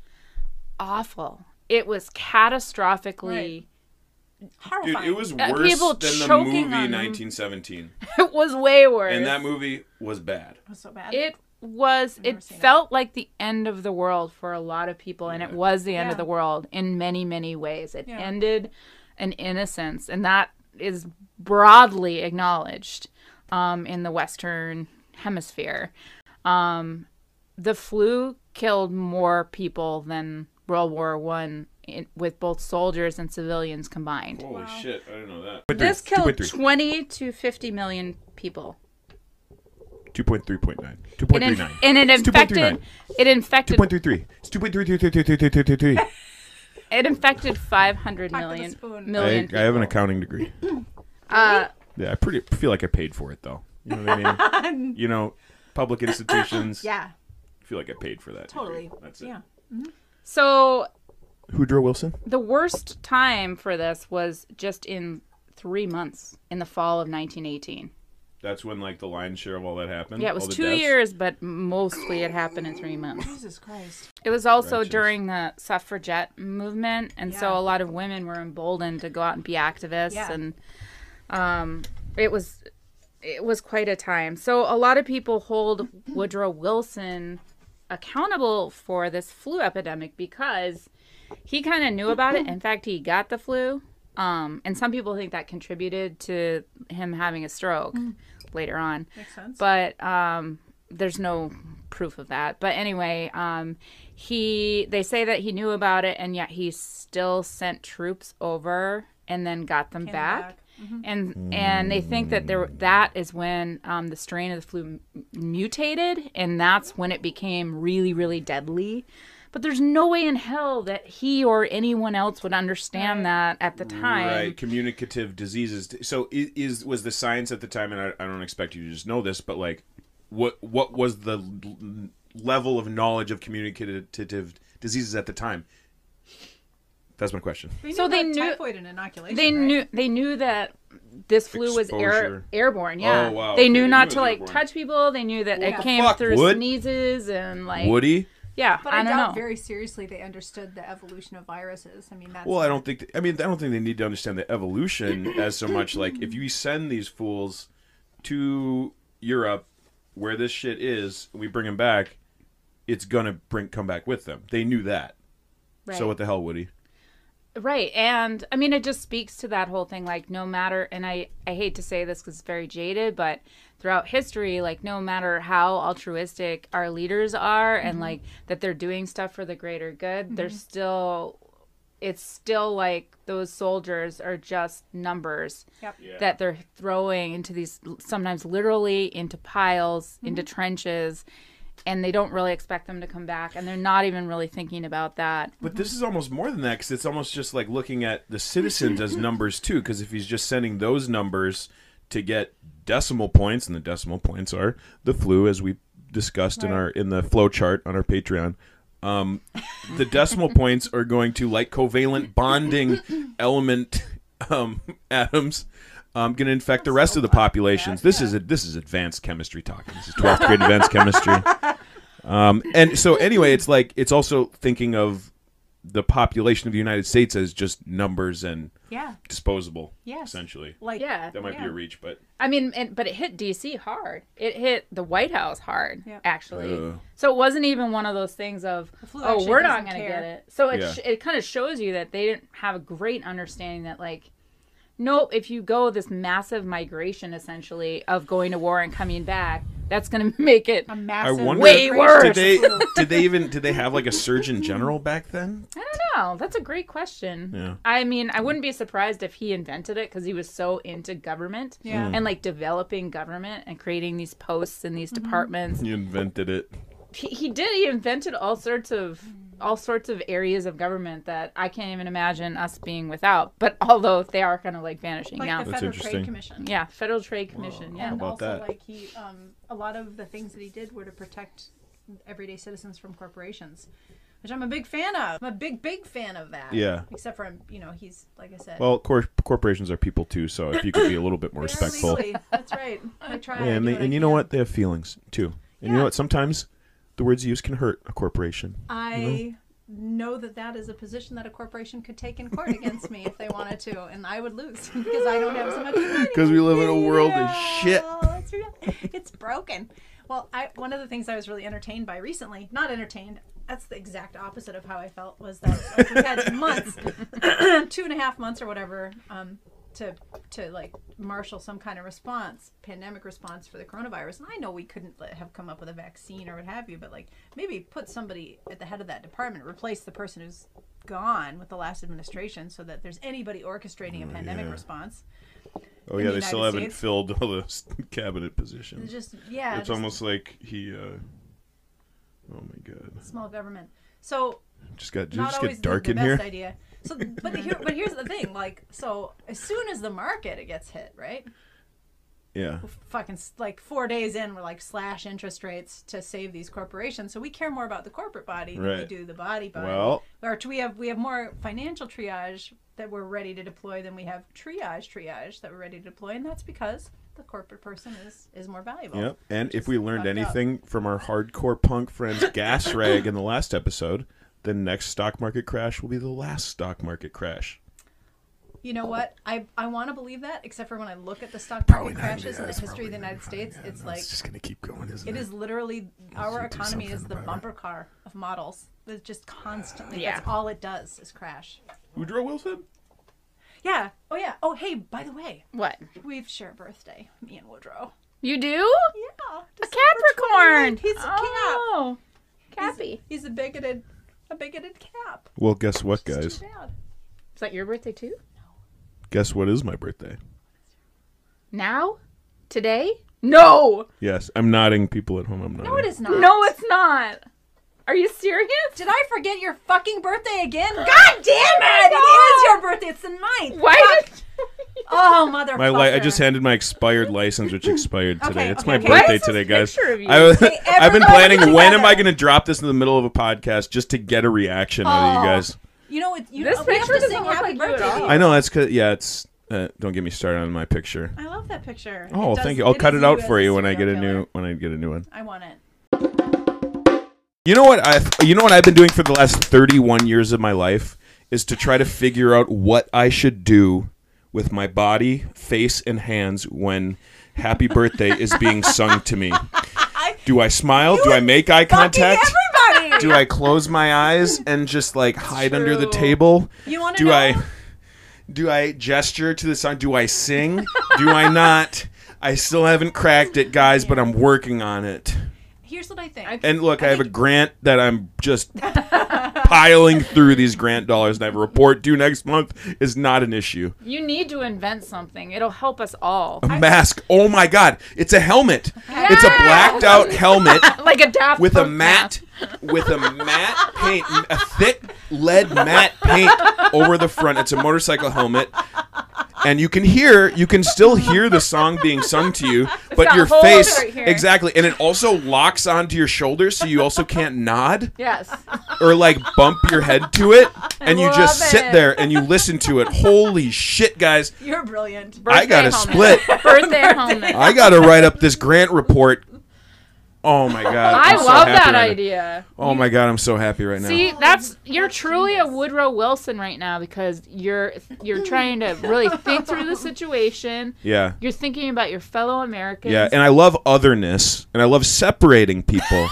awful. It was catastrophically. Dude, Horrifying. it was Uh, worse people than the choking movie on- nineteen seventeen. It was way worse. And that movie was bad. It was so bad. It was. never It seen it. felt like the end of the world for a lot of people, and it Yeah. was the end Yeah. of the world in many, many ways. It Yeah. ended an innocence, and that is broadly acknowledged um, in the Western Hemisphere. Um, the flu killed more people than World War One, in, with both soldiers and civilians combined. Holy Wow. shit, I didn't know that. This two point killed three. twenty to fifty million people. two point three point nine. two point And three it, nine. and it It's two point three infected. nine. It infected. two point three three. It's two point three three three three three three three three. It infected five hundred Talk with a million spoon. million I, I have an people. accounting degree. Uh, Yeah, I pretty feel like I paid for it though. You know what I mean? You know, public institutions. Yeah. I feel like I paid for that. Totally. degree. That's it. Yeah. so Woodrow Wilson? the worst time for this was just in three months in the fall of nineteen eighteen. That's when like the lion's share of all that happened. Yeah, it was all the two deaths? years, but mostly it happened in three months. Jesus Christ. It was also Righteous. during the suffragette movement, and so Yeah. a lot of women were emboldened to go out and be activists, Yeah. and um, it was it was quite a time. So a lot of people hold Woodrow Wilson accountable for this flu epidemic because he kind of knew about it. In fact, he got the flu, um, and some people think that contributed to him having a stroke later on. Makes sense. But um, there's no proof of that. But anyway, um, he they say that he knew about it, and yet he still sent troops over and then got them Came back. back. And and they think that there that is when um, the strain of the flu m- mutated, and that's when it became really really deadly. But there's no way in hell that he or anyone else would understand that at the time. Right, communicative diseases. So is, is was the science at the time, and I, I don't expect you to just know this, but like, what what was the l- level of knowledge of communicative diseases at the time? That's my question. They So knew they about knew- typhoid and inoculation. They right? knew they knew that this flu was air, Exposure. airborne. Yeah, Oh, wow, they okay, knew they not knew to it was like airborne. touch people. They knew that What it the came fuck, through Wood? sneezes and like Woody? yeah. But I I, don't doubt know. very seriously they understood the evolution of viruses. I mean, that's Well, I don't think. I mean, I don't think they need to understand the evolution as so much. Like, if you send these fools to Europe, where this shit is, and we bring them back, it's gonna bring come back with them. They knew that. Right. So what the hell, Woody? Right. And I mean, it just speaks to that whole thing. Like, no matter, and I, I hate to say this because it's very jaded, but throughout history, like, no matter how altruistic our leaders are and like that they're doing stuff for the greater good, they're still, it's still like those soldiers are just numbers Yep. Yeah. that they're throwing into these, sometimes literally into piles, into trenches. And they don't really expect them to come back, and they're not even really thinking about that. But this is almost more than that, because it's almost just like looking at the citizens as numbers too. Because if he's just sending those numbers to get decimal points, and the decimal points are the flu, as we discussed in Right. our in the flow chart on our Patreon. Um, the decimal points are going to, like covalent bonding element um, atoms, um, going to infect the rest of the populations. This is a, this is advanced chemistry talking. This is twelfth grade advanced chemistry. Um, and so anyway, it's like it's also thinking of the population of the United States as just numbers and Yeah. disposable, Yes. essentially. Like Yeah. That might Yeah. be a reach, but I mean, it, but it hit D C hard. It hit the White House hard, Yep. actually. Ugh. So it wasn't even one of those things of, flu oh, actually we're not doesn't going to care. get it. So it Yeah. sh- it kind of shows you that they didn't have a great understanding that, like, nope, if you go this massive migration, essentially, of going to war and coming back, that's going to make it. a massive wonder- Way worse. did they did they even did they have like a surgeon general back then? I don't know. That's a great question. Yeah. I mean, I wouldn't be surprised if he invented it because he was so into government Yeah. and like developing government and creating these posts and these departments. You invented it. He, he did. He invented all sorts of all sorts of areas of government that I can't even imagine us being without. But although they are kind of like vanishing like now. the That's Federal interesting. Trade Commission. Yeah, Federal Trade Commission. Whoa. Yeah. And about also, that? like he, um, a lot of the things that he did were to protect everyday citizens from corporations. which I'm a big fan of. I'm a big, big fan of that. Yeah. Except for, you know, he's, like I said. Well, cor- corporations are people too, so if you could be a little bit more They're respectful. legally- That's right. I try. Yeah, I and, do they, what I and you know can. what? They have feelings too. And Yeah. you know what? Sometimes the words used can hurt a corporation. I know that that is a position that a corporation could take in court against me if they wanted to, and I would lose because I don't have so much money. Because we live in a world of shit. It's, real. It's broken. Well, I one of the things I was really entertained by recently, not entertained, that's the exact opposite of how I felt, was that like, we had months, two and a half months or whatever, um, to to like marshal some kind of response, pandemic response for the coronavirus. And I know we couldn't let, have come up with a vaccine or what have you, but like maybe put somebody at the head of that department, replace the person who's gone with the last administration, so that there's anybody orchestrating a pandemic yeah. response. Oh in yeah, the they still United haven't States. filled all those cabinet positions. It's just yeah, It's just almost like he. Uh, oh my god! small government. So Just got did it not just always get dark the, the in best here. idea. So, but here, but here's the thing. Like, so as soon as the market gets hit, right? Yeah. Fucking s- like four days in, we're like slash interest rates to save these corporations. So we care more about the corporate body than we Right. do the body body. Well, Or t- we have we have more financial triage that we're ready to deploy than we have triage triage that we're ready to deploy, and that's because the corporate person is is more valuable. yep. And which if is we learned fucked up. anything from our hardcore punk friends Gas Rag in the last episode, the next stock market crash will be the last stock market crash. You know what? I I want to believe that, except for when I look at the stock Probably market not, crashes yeah, in the it's history of the probably United not, probably States. not. It's No, like it's just gonna keep going, isn't it it? is literally our should do economy is something the about it. bumper car of models. It's just constantly. Yeah. That's all it does is crash. Woodrow Wilson? Yeah. Oh yeah. Oh hey, by the way, What? we share a birthday, me and Woodrow. You do? Yeah. A Capricorn. He's a oh, cap. Cappy. He's, he's a bigoted, a bigoted cap. Well, guess what, It's guys? too bad. Is that your birthday too? Guess what is my birthday? Now? Today? No. Yes, I'm nodding. People at home, I'm nodding. No, it is not. No, it's not. Are you serious? Did I forget your fucking birthday again? God damn it! It is your birthday. It's the ninth. Why did Oh, motherfucker. My li- I just handed my expired license, which expired today. Okay, it's okay, my okay. Why birthday is this today, guys. picture of you? I was, Hey, I've been everybody planning. When am I together. going to drop this in the middle of a podcast just to get a reaction out of you Oh. guys? You know what? You This know, we have picture to doesn't sing look happy like you at birthday. to all. you. I know that's cause yeah. It's uh, don't get me started on my picture. I love that picture. Oh, It does- thank you. I'll cut is it out as for a you when I serial get a killer. new when I get a new one. I want it. You know what I you know what I've been doing for the last thirty-one years of my life is to try to figure out what I should do with my body, face, and hands when happy birthday is being sung to me. Do I smile? Do I make eye contact? Fucking everybody. Do I close my eyes and just like hide under the true. table? You want to Do know? I do I gesture to the song? Do I sing? Do I not? I still haven't cracked it, guys, but I'm working on it. Here's what I think. I- And look, I, I have a think- grant that I'm just piling through these grant dollars, and I have a report due next month. Is not an issue. You need to invent something. It'll help us all. A mask. Oh my God! It's a helmet. It's a Yeah. blacked out helmet Like a Daft with a Punk matte, with a matte paint, a thick lead matte paint over the front. It's a motorcycle helmet. And you can hear, you can still hear the song being sung to you, but got your holes face, right here. exactly, and it also locks onto your shoulders, so you also can't nod Yes. or like bump your head to it, and you just love sit it. there and you listen to it. Holy shit, guys! You're brilliant. I got a Birthday split. helmet. Birthday helmet. I got to write up this grant report. Oh my God! I I'm so love happy that right now. idea. Oh my God, I'm so happy right now. See, that's you're That's truly a genius. Woodrow Wilson right now because you're you're trying to really think through the situation. Yeah. You're thinking about your fellow Americans. Yeah, and I love otherness, and I love separating people.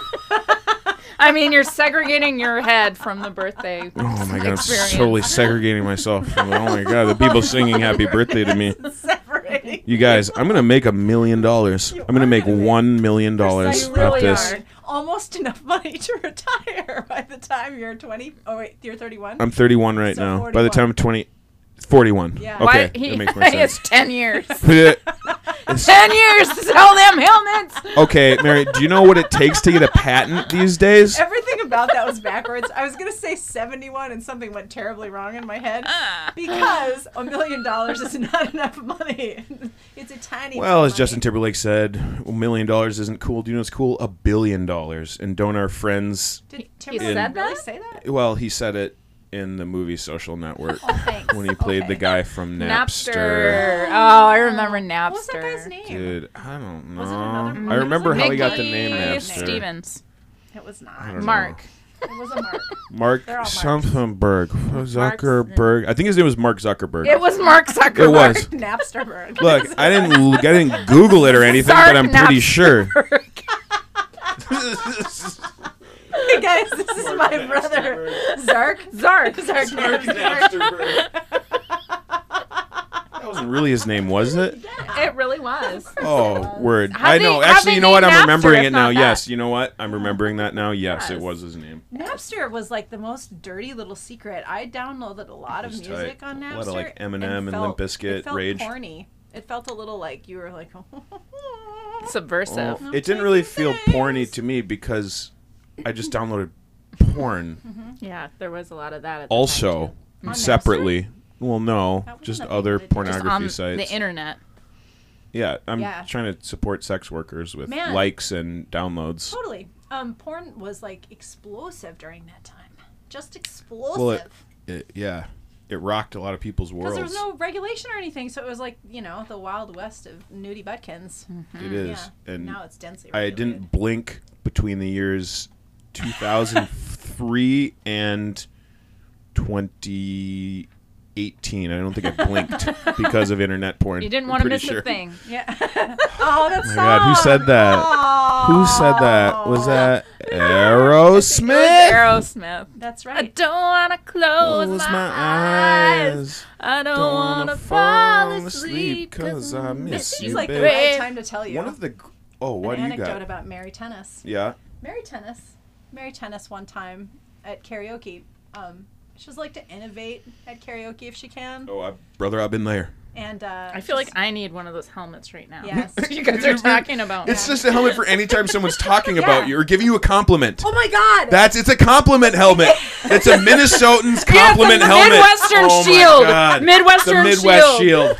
I mean, you're segregating your head from the birthday. Oh my God, I'm experience. totally segregating myself. From, oh my God, the people singing happy birthday to me. Separating. You guys, I'm going to make a million dollars. I'm going to make one million dollars You off really this. are. Almost enough money to retire by the time you're twenty. Oh wait, you're thirty-one. I'm thirty-one right So now. By the forty-one. time I'm twenty, forty-one. Yeah. Okay, Why, he, that makes more he sense. has ten years. It's- ten years to sell them helmets. okay, Mary, do you know what it takes to get a patent these days? Everything about that was backwards. I was gonna say seventy-one, and something went terribly wrong in my head because a million dollars is not enough money. It's a tiny. Well, as money. Justin Timberlake said, a million dollars isn't cool. Do you know what's cool? A billion dollars. And don't our friends... Did He Timberlake said really that? say that? Well, he said it in the movie Social Network Oh, thanks. when he played Okay. the guy from Napster. Napster. Oh, I remember Napster. What was that guy's name? Dude, I don't know. Was it another movie? I remember Was it how he got the Mickey name Mickey Napster. Stevens. It was not. I don't know. Mark. It was a Mark. Mark They're all Marks. somethingberg. Zuckerberg. I think his name was Mark Zuckerberg. It was Mark Zuckerberg. It was. Napsterberg. Look, I didn't I didn't Google it or anything, Zark but I'm pretty sure. Hey guys, this is my brother, Zark. Zark. Zark Mark Napsterberg. That wasn't really his name, was it? It really was. Oh, word. How I they- know. how Actually, they you know what? named I'm Napster remembering if it now. not that? Yes, you know what? I'm remembering that now. Yes, it Yes. was his name. Napster was like the most dirty little secret. I downloaded a lot of It was music tight. on A Napster. lot of, like, Eminem and felt- Limp Bizkit, it felt Rage. Porny. It felt a little like you were like. Subversive. Oh, it didn't really feel porny to me because I just downloaded porn. Yeah, there was a lot of that at the Also, time, On separately. Well, no, That wasn't just a thing other that it did. too. pornography Just on sites. the internet. Yeah, I'm Yeah. trying to support sex workers with Man. likes and downloads. Totally. Um, porn was like explosive during that time. Just explosive. Well, it, it, yeah, it rocked a lot of people's Because worlds. there was no regulation or anything, so it was like, you know, the Wild West of nudie buttkins. It is, Yeah. and now it's densely I regulated. didn't blink between the years two thousand three and twenty eighteen. I don't think I blinked because of internet porn. You didn't I'm want to pretty miss sure. a thing. Yeah. oh, that's Oh my God, who said that? Who said that? Was that Aerosmith? Aerosmith. That's I right. don't want to close, Close my, eyes. I don't, Don't want wanna to fall fall asleep asleep 'cause I miss This you, seems like the babe. right time to tell you One of the. gr- Oh, what an do you anecdote got? about Mary Tennis. Yeah. Mary Tennis. Mary Tennis one time at karaoke. Um, she was like to innovate at karaoke if she can. Oh, I, brother, I've been there. And uh, I feel like just- I need one of those helmets right now. Yes. you guys are talking about. It's just a helmet for any time someone's talking Yeah. about you or giving you a compliment. Oh my God! That's it's a compliment helmet. It's a Minnesotan's compliment the helmet. Midwestern oh Shield. My God. Midwestern the Midwest Shield. Shield.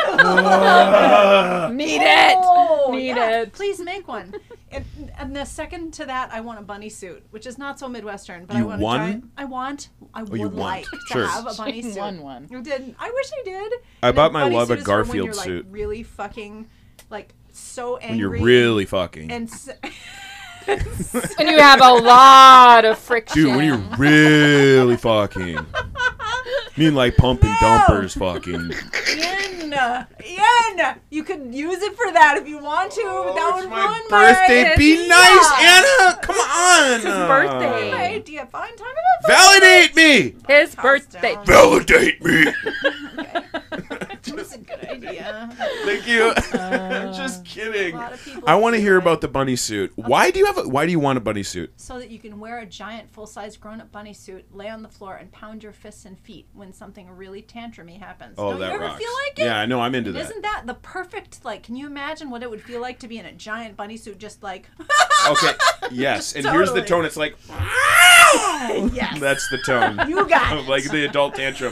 Ah. Need it. Oh, Need yeah. it. Please make one. And, and the second to that, I want a bunny suit, which is not so Midwestern, but I You want won? a giant. I want. I would you want. like to Sure. have a bunny She suit. won one. I did. I wish I did. I And bought a my bunny love suit a is for when Garfield you're, like, suit. really fucking, like so angry. When you're really fucking. and. s- When you have a lot of friction. Dude, when you're really fucking. mean like pump and No. dumpers fucking. Yen, yen. You could use it for that if you want to. but that it's would my ruin birthday. my Be idea. nice, Anna. Come on. It's his birthday. My idea. Fine, time it up. Validate me. His Toss birthday. down. Validate me. That's a good idea. Thank you. Just A kidding. lot of people I want to do hear that. about the bunny suit. Why do you have a, why do you want a bunny suit? So that you can wear a giant full-size grown-up bunny suit, lay on the floor, and pound your fists and feet when something really tantrumy happens. Oh, Don't that you ever rocks. feel like it? Yeah, I know. I'm into that. Isn't that the perfect, like, can you imagine what it would feel like to be in a giant bunny suit just like... Okay. Yes. And here's the Totally. tone. It's like. Yes. That's the tone. You got Of it. like the adult tantrum.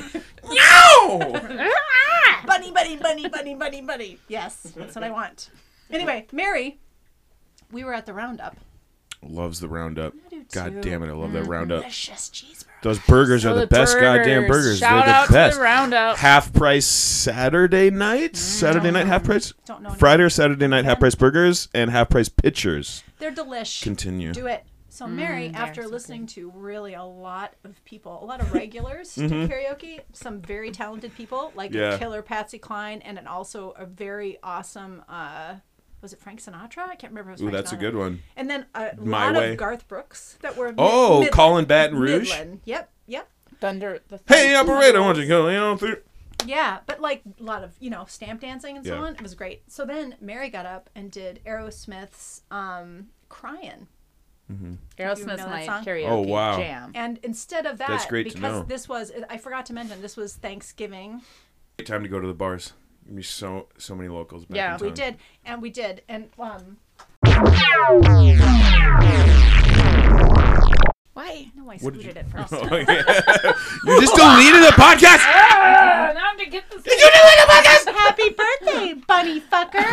No. Bunny, bunny, bunny, bunny, bunny, bunny. Yes, that's what I want. Anyway, Mary, we were at the Roundup. Loves the Roundup. I do God too. damn it! I love that Roundup. Delicious cheeseburger. Those burgers are So the best goddamn burgers. Shout They're out the best. to the Roundup. Half price Saturday nights. Saturday night half price. Don't know. Friday or Saturday night half price burgers and half price pitchers. They're delish. Continue. Do it. So Mary, Mm, they're after so listening to really a lot of people, a lot of regulars to karaoke, some very talented people like Mm-hmm. Yeah. a killer Patsy Cline, and an also a very awesome. Uh, was it Frank Sinatra? I can't remember. If it was Ooh, Frank that's a Sinatra. good one. And then a My lot Way. of Garth Brooks that were. mid- Oh, Midland. Colin Baton Rouge. Midland. Yep, yep. Thunder. The Hey, operator, I want you to go. You know, through. Yeah, but like a lot of, you know, stamp dancing and so Yeah. on. It was great. So then Mary got up and did Aerosmith's um, Crying. Aerosmith's that my song? karaoke Oh, wow. jam. And instead of that, That's great to because know. this was, I forgot to mention, this was Thanksgiving. Great time to go to the bars. Give me so so many locals. Back Yeah, in We town. did, and we did. And um, What? I What did scooted you- it first. Oh, yeah. You just deleted the podcast. Ah, now I'm to get this. Did you delete the podcast? Happy birthday, bunny fucker.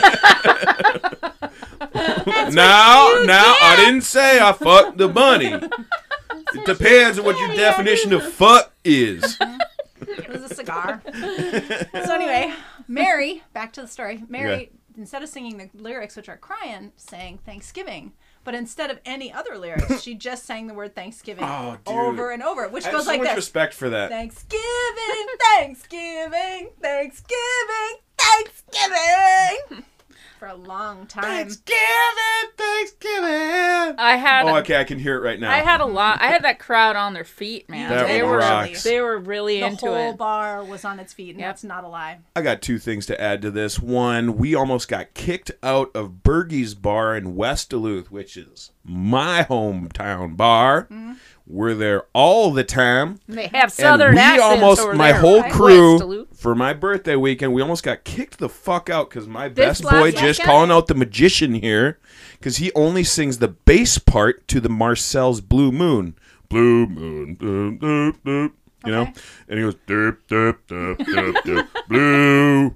Now, now, I didn't say I fucked the bunny. It depends on what your definition of fuck is. It was a cigar. So anyway, Mary, back to the story. Mary, instead of singing the lyrics, which are crying, sang Thanksgiving. But instead of any other lyrics, she just sang the word Thanksgiving Oh, dude. over and over, which I have goes so like much this. respect for that. Thanksgiving, Thanksgiving, Thanksgiving, Thanksgiving. For a long time. Thanksgiving, Thanksgiving. I had. Oh, okay, I can hear it right now. I had a lot. I had that crowd on their feet, man. That they were. rocks. They were really The into whole it. bar was on its feet, and Yep. that's not a lie. I got two things to add to this. One, we almost got kicked out of Bergie's Bar in West Duluth, which is my hometown bar. Mm-hmm. We're there all the time. They have southern and we accents almost, over my there, whole right? crew, West Duluth. for my birthday weekend, we almost got kicked the fuck out because my This best boy last just weekend? calling out the magician here because he only sings the bass part to the Marcel's Blue Moon. Blue Moon, doop, doop, doop, you know? Okay. And he goes, doop, doop, doop, doop, doop, Blue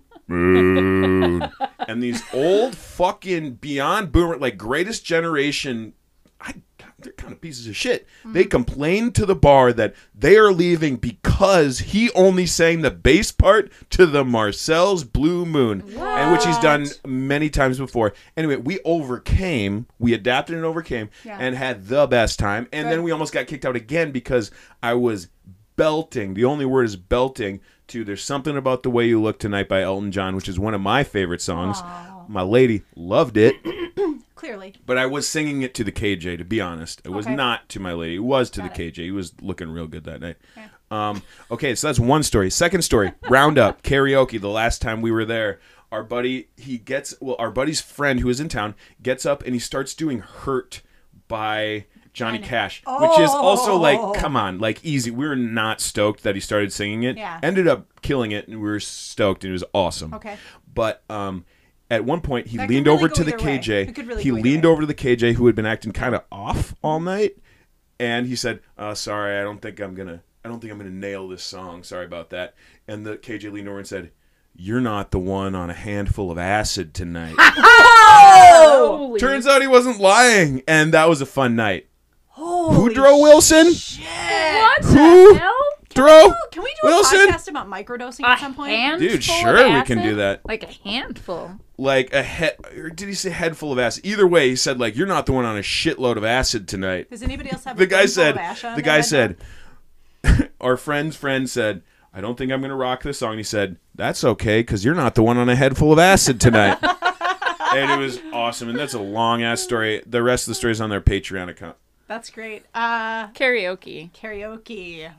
Moon. And these old fucking beyond boomer, like greatest generation, I, they're kind of pieces of shit. They complained to the bar that they are leaving because he only sang the bass part to the Marcel's Blue Moon, and which he's done many times before. Anyway, we overcame, we adapted and overcame, Yeah. and had the best time. And then Good. we almost got kicked out again because I was belting. The only word is belting to "There's Something About the Way You Look Tonight" by Elton John, which is one of my favorite songs. Aw. My lady loved it. Clearly. But I was singing it to the K J, to be honest. It was Okay. not to my lady. It was to Got the it. K J. He was looking real good that night. Okay. Um, okay, so that's one story. Second story, Roundup, karaoke. The last time we were there, our buddy, he gets, well, our buddy's friend who is in town gets up and he starts doing Hurt by Johnny Johnny. Cash, which is also like, Oh. come on, like easy. We were not stoked that he started singing it. Yeah. Ended up killing it and we were stoked and it was awesome. Okay. But um, at one point, he That could leaned really over go to the either way. K J. It could really he go either leaned way. over to the K J, who had been acting kind of off all night, and he said, uh, "Sorry, I don't think I'm gonna. I don't think I'm gonna nail this song. Sorry about that." And the K J leaned over and said, "You're not the one on a handful of acid tonight." Holy Turns out he wasn't lying, and that was a fun night. Holy Woodrow Wilson, shit. What Who? the hell? Dro, Can we do Wilson? a podcast about microdosing A at some point? handful dude, of sure we can acid? do that. Like a handful. Like a head, or did he say head full of acid? Either way, he said like, "You're not the one on a shitload of acid tonight." Does anybody else have The a guy spoonful said, of ash on the their guy head said, our friend's friend said, "I don't think I'm going to rock this song." And he said, "That's okay, because you're not the one on a head full of acid tonight." And it was awesome. And that's a long ass story. The rest of the story is on their Patreon account. now? That's great. Uh, Karaoke. karaoke.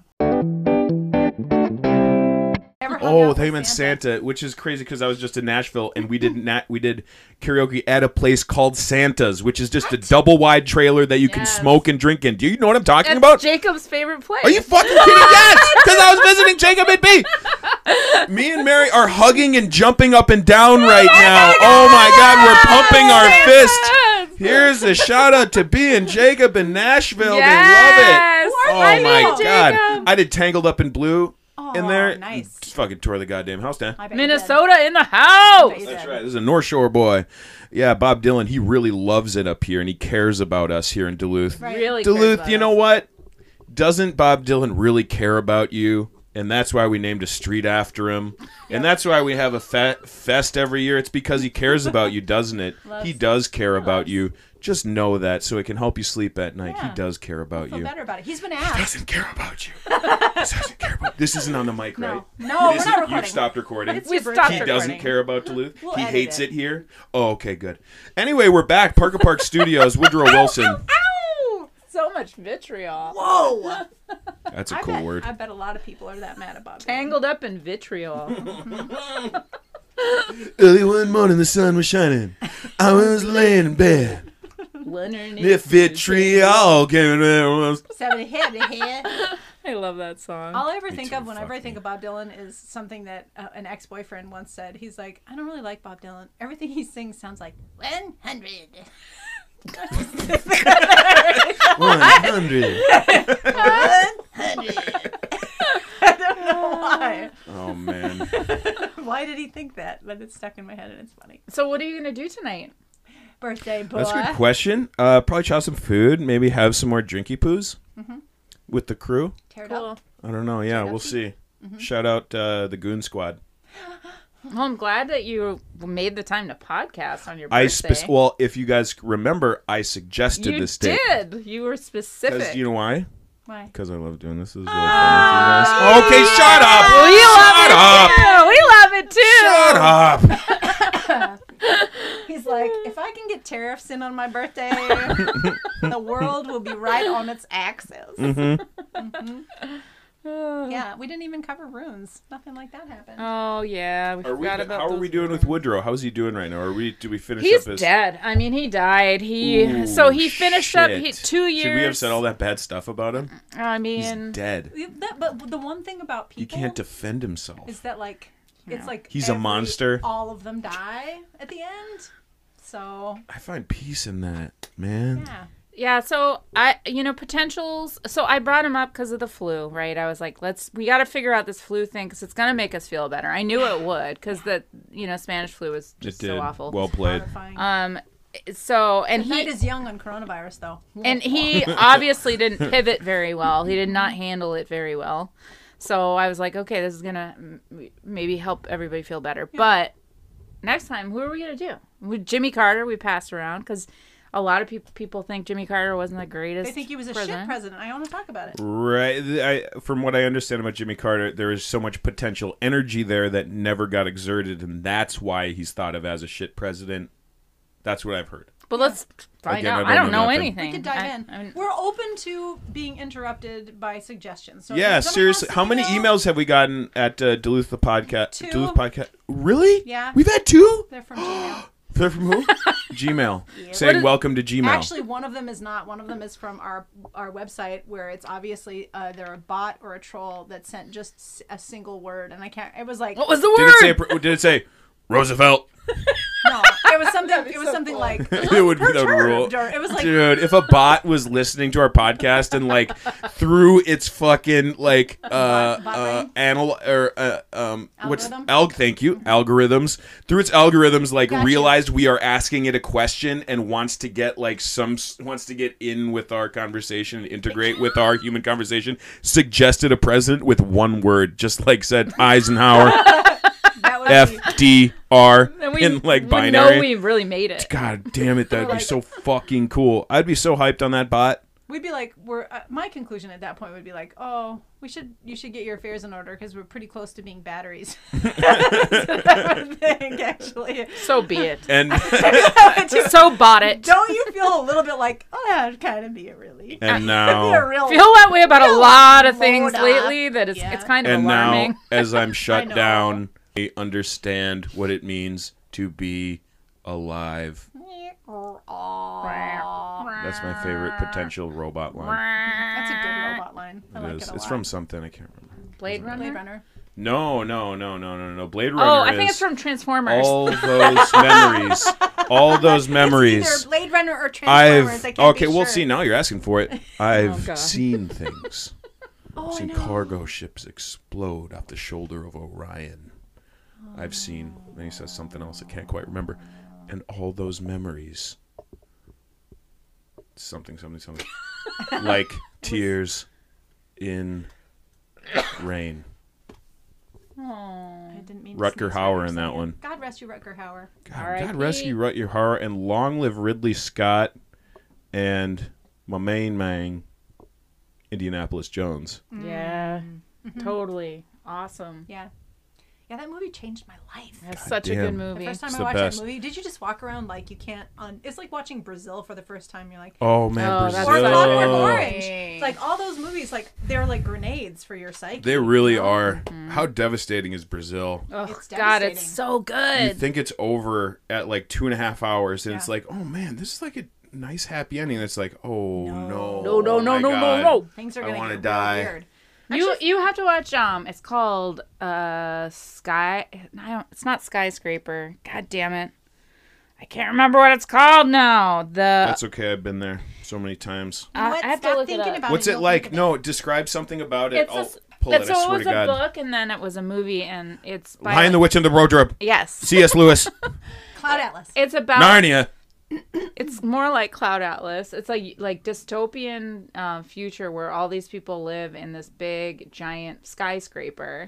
Ever hung Oh, out they with meant Santa, which is crazy because I was just in Nashville and we did na- we did karaoke at a place called Santa's, which is just a double wide trailer that you can Yes. smoke and drink in. Do you know what I'm talking That's about? Jacob's favorite place. Are you fucking kidding? Yes, because I was visiting Jacob and B. Me and Mary are hugging and jumping up and down right now. Oh my God, we're pumping our fist. Yes. Here's a shout out to B and Jacob in Nashville. Yes. They love it. Oh I my love God, Jacob. I did Tangled Up in Blue Oh, in there. nice. Just fucking tore the goddamn house down. I bet you did. Minnesota in the house. Bet you That's did. right. This is a North Shore boy. Yeah, Bob Dylan. He really loves it up here, and he cares about us here in Duluth. Right. Really cares Duluth, about you us. know what? Doesn't Bob Dylan really care about you? And that's why we named a street after him. And that's why we have a fe- fest every year. It's because he cares about you, doesn't it? Loves- he does care about loves. you. Just know that so it can help you sleep at night. Yeah. He does care about Feel you. better about it. He's been He asked. doesn't care about you. He doesn't care about This isn't on the mic, No. right? No, This we're not is- recording. You've stopped recording. It's We your stopped He birthday. doesn't recording. care about Duluth. We'll he edit hates it. it. here. Oh, okay, good. Anyway, we're back. Parker Park Studios. Woodrow Wilson. Ow! So much vitriol. Whoa. That's a I cool bet, word. I bet a lot of people are that mad about it. Tangled up in vitriol. Early one morning, the sun was shining. I was laying in bed. Leonard If vitriol came in, Seven head to head. I love that song. All I ever Me think too, of whenever fuck I think me. of Bob Dylan is something that uh, an ex-boyfriend once said. He's like, I don't really like Bob Dylan. Everything he sings sounds like one hundred. one hundred. hundred. I don't know why. Oh man. Why did he think that? But it's stuck in my head and it's funny. So what are you gonna do tonight? Birthday boy. That's a good question. Uh, probably chop some food. Maybe have some more drinky poos with the crew. Tear it Cool. up. I don't know. Yeah, we'll see. Shout out uh, the Goon Squad. Well, I'm glad that you made the time to podcast on your birthday. I spec- well, if you guys remember, I suggested you this date. did. You were specific. Because you know why? Why? Because I love doing this. This is really fun for you guys. Okay, shut up. we love Shut it up. too. We love it too. Shut up. He's like, if I can get tariffs in on my birthday, the world will be right on its axis. Mm-hmm. Yeah, we didn't even cover runes. Nothing like that happened. Oh yeah, we Are we, forgot about. how are those we doing with runes. Woodrow? How's he doing right now? Are we? Do we finish He's up his? dead. I mean, he died. He Ooh, so he finished up he, shit. two years. Should we have said all that bad stuff about him? I He's mean, dead. That, but the one thing about He people can't defend himself. is that like it's Yeah. like He's a every- monster. All of them die at the end. So I find peace in that, man. yeah, yeah. So I, you know, potentials. So I brought him up because of the flu, right? I was like, let's we got to figure out this flu thing because it's gonna make us feel better. I knew it would because the you know Spanish flu was It just did. so awful. Well played. horrifying. um. So and the night he is young on coronavirus though. and he obviously didn't pivot very well. He did not handle it very well. So I was like, okay, this is gonna m- maybe help everybody feel better. But next time, who are we gonna do? With Jimmy Carter, we passed around because a lot of people people think Jimmy Carter wasn't the greatest. They think he was a president. shit president. I want to talk about it. Right. I, from what I understand about Jimmy Carter, there is so much potential energy there that never got exerted, and that's why he's thought of as a shit president. That's what I've heard. But let's find Again, out. I I don't don't, know know, nothing. anything. We could dive I- in. I mean, We're open to being interrupted by suggestions. So if Yeah, somebody seriously. wants to How many email- emails have we gotten at uh, Duluth the podcast? Two. Duluth podcast. Really? Yeah. We've had two. They're from Gmail. They're from who? Gmail. What Saying is- welcome to Gmail. Actually, one of them is not. One of them is from our our website, where it's obviously uh, they're a bot or a troll that sent just s- a single word, and I can't. It was like what was the did word? it say? Did it say Roosevelt? no. It was something. It was so something cool. like It would be the rule. perturbed, or it was like Dude, if a bot was listening to our podcast and like through its fucking like uh Bot- bot uh brain? anal or uh, um what's Algorithm? alg thank you algorithms through its algorithms like Gotcha. realized we are asking it a question and wants to get like some wants to get in with our conversation and integrate with our human conversation, suggested a president with one word, just like said Eisenhower. that would F be, D R And we in like would binary. know we really made it. God damn it, that'd be Like- so fucking cool. I'd be so hyped on that bot. we'd be like, we're. Uh, my conclusion at that point would be like, oh, we should. You should get your affairs in order because we're pretty close to being batteries. That's what I would think, actually. So be it. And So bought it. Don't you feel a little bit like, oh, that'd kind of be it, really? and Be a now real. Feel that way about a Real lot of load things up. lately that it's, Yeah. it's kind of and alarming. now as I'm I shut know. down, I understand what it means to be alive. That's my favorite potential robot line. That's a good robot line. I It like is. it a It's lot. from something I can't remember. Blade Runner? Blade Runner. No, no, no, no, no, no. Blade Runner Oh, I think is it's from Transformers. all those memories. All those memories. It's either Blade Runner or Transformers. I've I can't okay. be Well, sure. see, now you're asking for it. I've God. seen things. Oh, I've I seen know. cargo ships explode off the shoulder of Orion. I've seen. Then he says something else I can't quite remember, and all those memories. Something, something, something. Like tears in rain. I didn't mean to Rutger sneeze right Hauer for a in that second. one. God rest you, Rutger Hauer. God, R I P God rescue Rutger Hauer, and long live Ridley Scott and my main man, Indianapolis Jones. Yeah, Mm-hmm. totally. Awesome. Yeah. Yeah, that movie changed my life. That's such a damn. good The movie. first time It's I the watched best. that movie, did you just walk around like you can't? Un- it's like watching Brazil for the first time. You're like, Oh man, Oh, that's or Brazil. such a Clockwork good Orange. movie. It's like all those movies, like they're like grenades for your psyche. They really you know? are. How devastating is Brazil? Oh, It's God, it's devastating. so You good. think it's over at like two and a half hours, and it's Yeah. like, oh man, this is like a nice happy ending. It's like, oh no, No. No, no, oh no, my no, no, God. no. Things are I gonna wanna get die. real weird. You you have to watch um. It's called uh Sky. I don't. It's not Skyscraper. God damn it. I can't remember what it's called now. The That's okay. I've been there. so many times. You know Uh, what? I have to Stop look it thinking up. about What's it. it You'll like? think of No, describe something about it. It's a I'll s- pull it. It's, I so swear it was to a God. book, and then it was a movie, and it's by Lion, the Witch, and the Wardrobe. yes. C S. Lewis. Cloud Atlas. It's about Narnia. it's more like Cloud Atlas. It's like like dystopian uh, future where all these people live in this big giant skyscraper.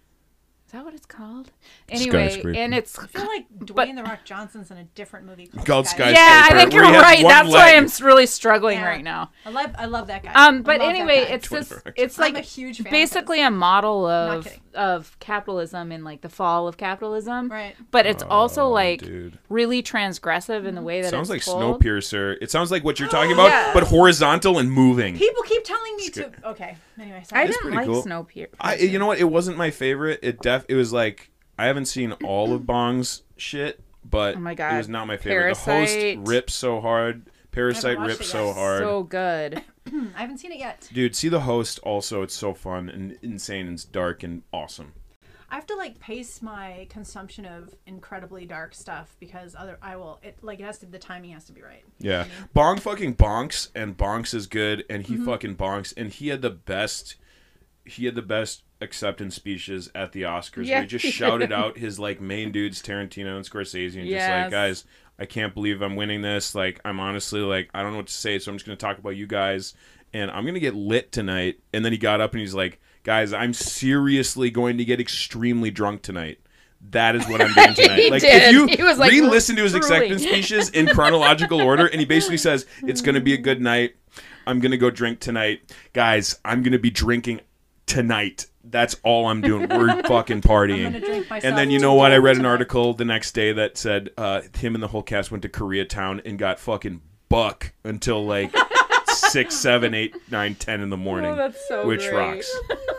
Is that what it's called? Anyway, Skyscraper. and it's I feel like Dwayne But- the Rock Johnson's in a different movie called, Called Sky. Skyscraper. yeah, I think where you're he has right. one That's why leg. I'm s- really struggling Yeah. right now. I love I love that guy. Um, I but love that anyway, guy. it's this. Dwayne It's I'm like a huge fan of basically his. a model Not of kidding. of capitalism and like the fall of capitalism. Right. But it's also Oh, like dude. really transgressive in the way that Sounds like it's told. Snowpiercer. It sounds like what you're talking about, Yeah. but horizontal and moving. People keep telling me to. Okay. Anyway, sorry. I It's didn't pretty like cool. Snowpiercer. I, you know what? It wasn't my favorite. It def. It was like I haven't seen all of Bong's shit, but Oh my it God. was not my favorite. The Parasite. host rips so hard. Parasite watched rips it so yet. hard. So good. I haven't seen it yet. Dude, see the host also. It's so fun and insane and it's dark and awesome. I have to like pace my consumption of incredibly dark stuff because other I will it like it has to the timing has to be right. Yeah. Bong fucking bonks and bonks is good and Mm-hmm. he fucking bonks and he had the best he had the best acceptance speeches at the Oscars Yeah, where he just he shouted did. out his like main dudes Tarantino and Scorsese and just Yes. like, guys, I can't believe I'm winning this. Like I'm honestly like I don't know what to say, so I'm just gonna talk about you guys and I'm gonna get lit tonight. And then he got up and he's like, guys, I'm seriously going to get extremely drunk tonight. That is what I'm doing tonight. He like did. if you He was, like, re-listen to his drooling. acceptance speeches in chronological order, and he basically says, it's going to be a good night. I'm going to go drink tonight. Guys, I'm going to be drinking tonight. That's all I'm doing. We're fucking I'm gonna partying. drink myself. And then you to know what? I death read an tonight. article the next day that said uh, him and the whole cast went to Koreatown and got fucking buck until like six, seven, eight, nine, ten in the morning. Oh, that's so which great. rocks.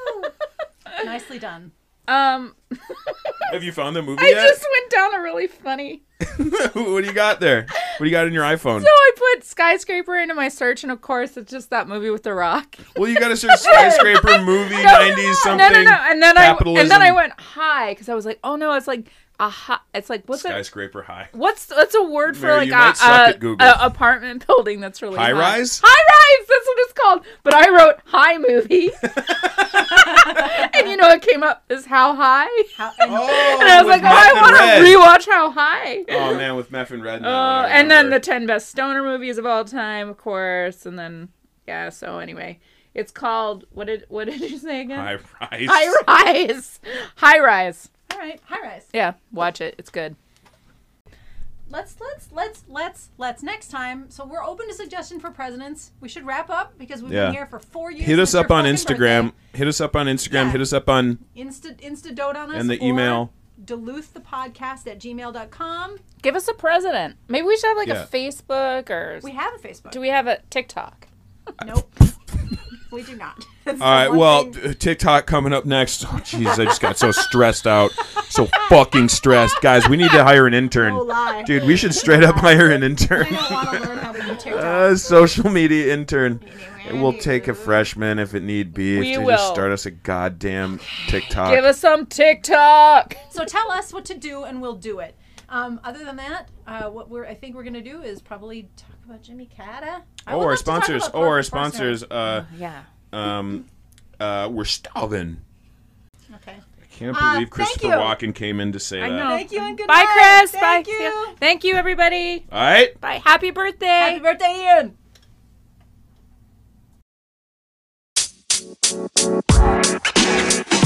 Nicely done. Um, Have you found the movie I yet? just went down a really funny. what do you got there? What do you got in your iPhone? So I put skyscraper into my search, and of course, it's just that movie with The Rock. Well, you got to search skyscraper movie nineties something. No, no, no. And then I capitalism. and then I went high because I was like, oh no, it's like a high. It's like what's it? skyscraper high. What's what's a word for Mary, like you a, might suck a, at Google. a apartment building that's really High high rise? High rise. That's what it's called. But I wrote high movie, and you know what came up is How High. How, and Oh, And I was with like, oh, I Meth and want Red. to rewatch How High. Oh man, with Meth and Red. Uh, Now, I and then the remember. ten best stoner movies of all time, of course, and then yeah. So anyway, it's called what did what did you say again? High rise. High Rise. High Rise. all right, high rise. Yeah, watch it. It's good. Let's let's let's let's let's next time. So we're open to suggestion for presidents. We should wrap up because we've Yeah. been here for four years. Hit and us it's your up on fucking Instagram. birthday. Hit us up on Instagram. Yeah. Hit us up on Insta Insta dote on us and the or email. Duluth the podcast at gmail dot com. Give us a president. Maybe we should have like Yeah. a Facebook or We have a Facebook. do we have a TikTok? Nope. we do not. That's All the right, one well, thing- uh, TikTok coming up next. Oh, jeez, I just got so stressed out. So fucking stressed. Guys, we need to hire an intern. No lie. Dude, we should straight up hire an intern. I don't want to learn how to do TikTok. Uh, social media intern. We'll take a freshman if it need be. We if they will. just start us a goddamn TikTok. Give us some TikTok. So tell us what to do and we'll do it. Um, other than that, uh, what we're I think we're gonna do is probably talk about Jimmy Cata. I oh, would our love to talk sponsors. about Oh, our Parker sponsors. Uh, Yeah. um, uh, we're starving. Parsons. Okay. I can't Uh, believe thank Christopher you. Walken came in to say I that. know. Thank you and good Bye, night. Chris. Thank Bye. you. Yeah. Thank you, everybody. All right. Bye. Happy birthday. Happy birthday, Ian.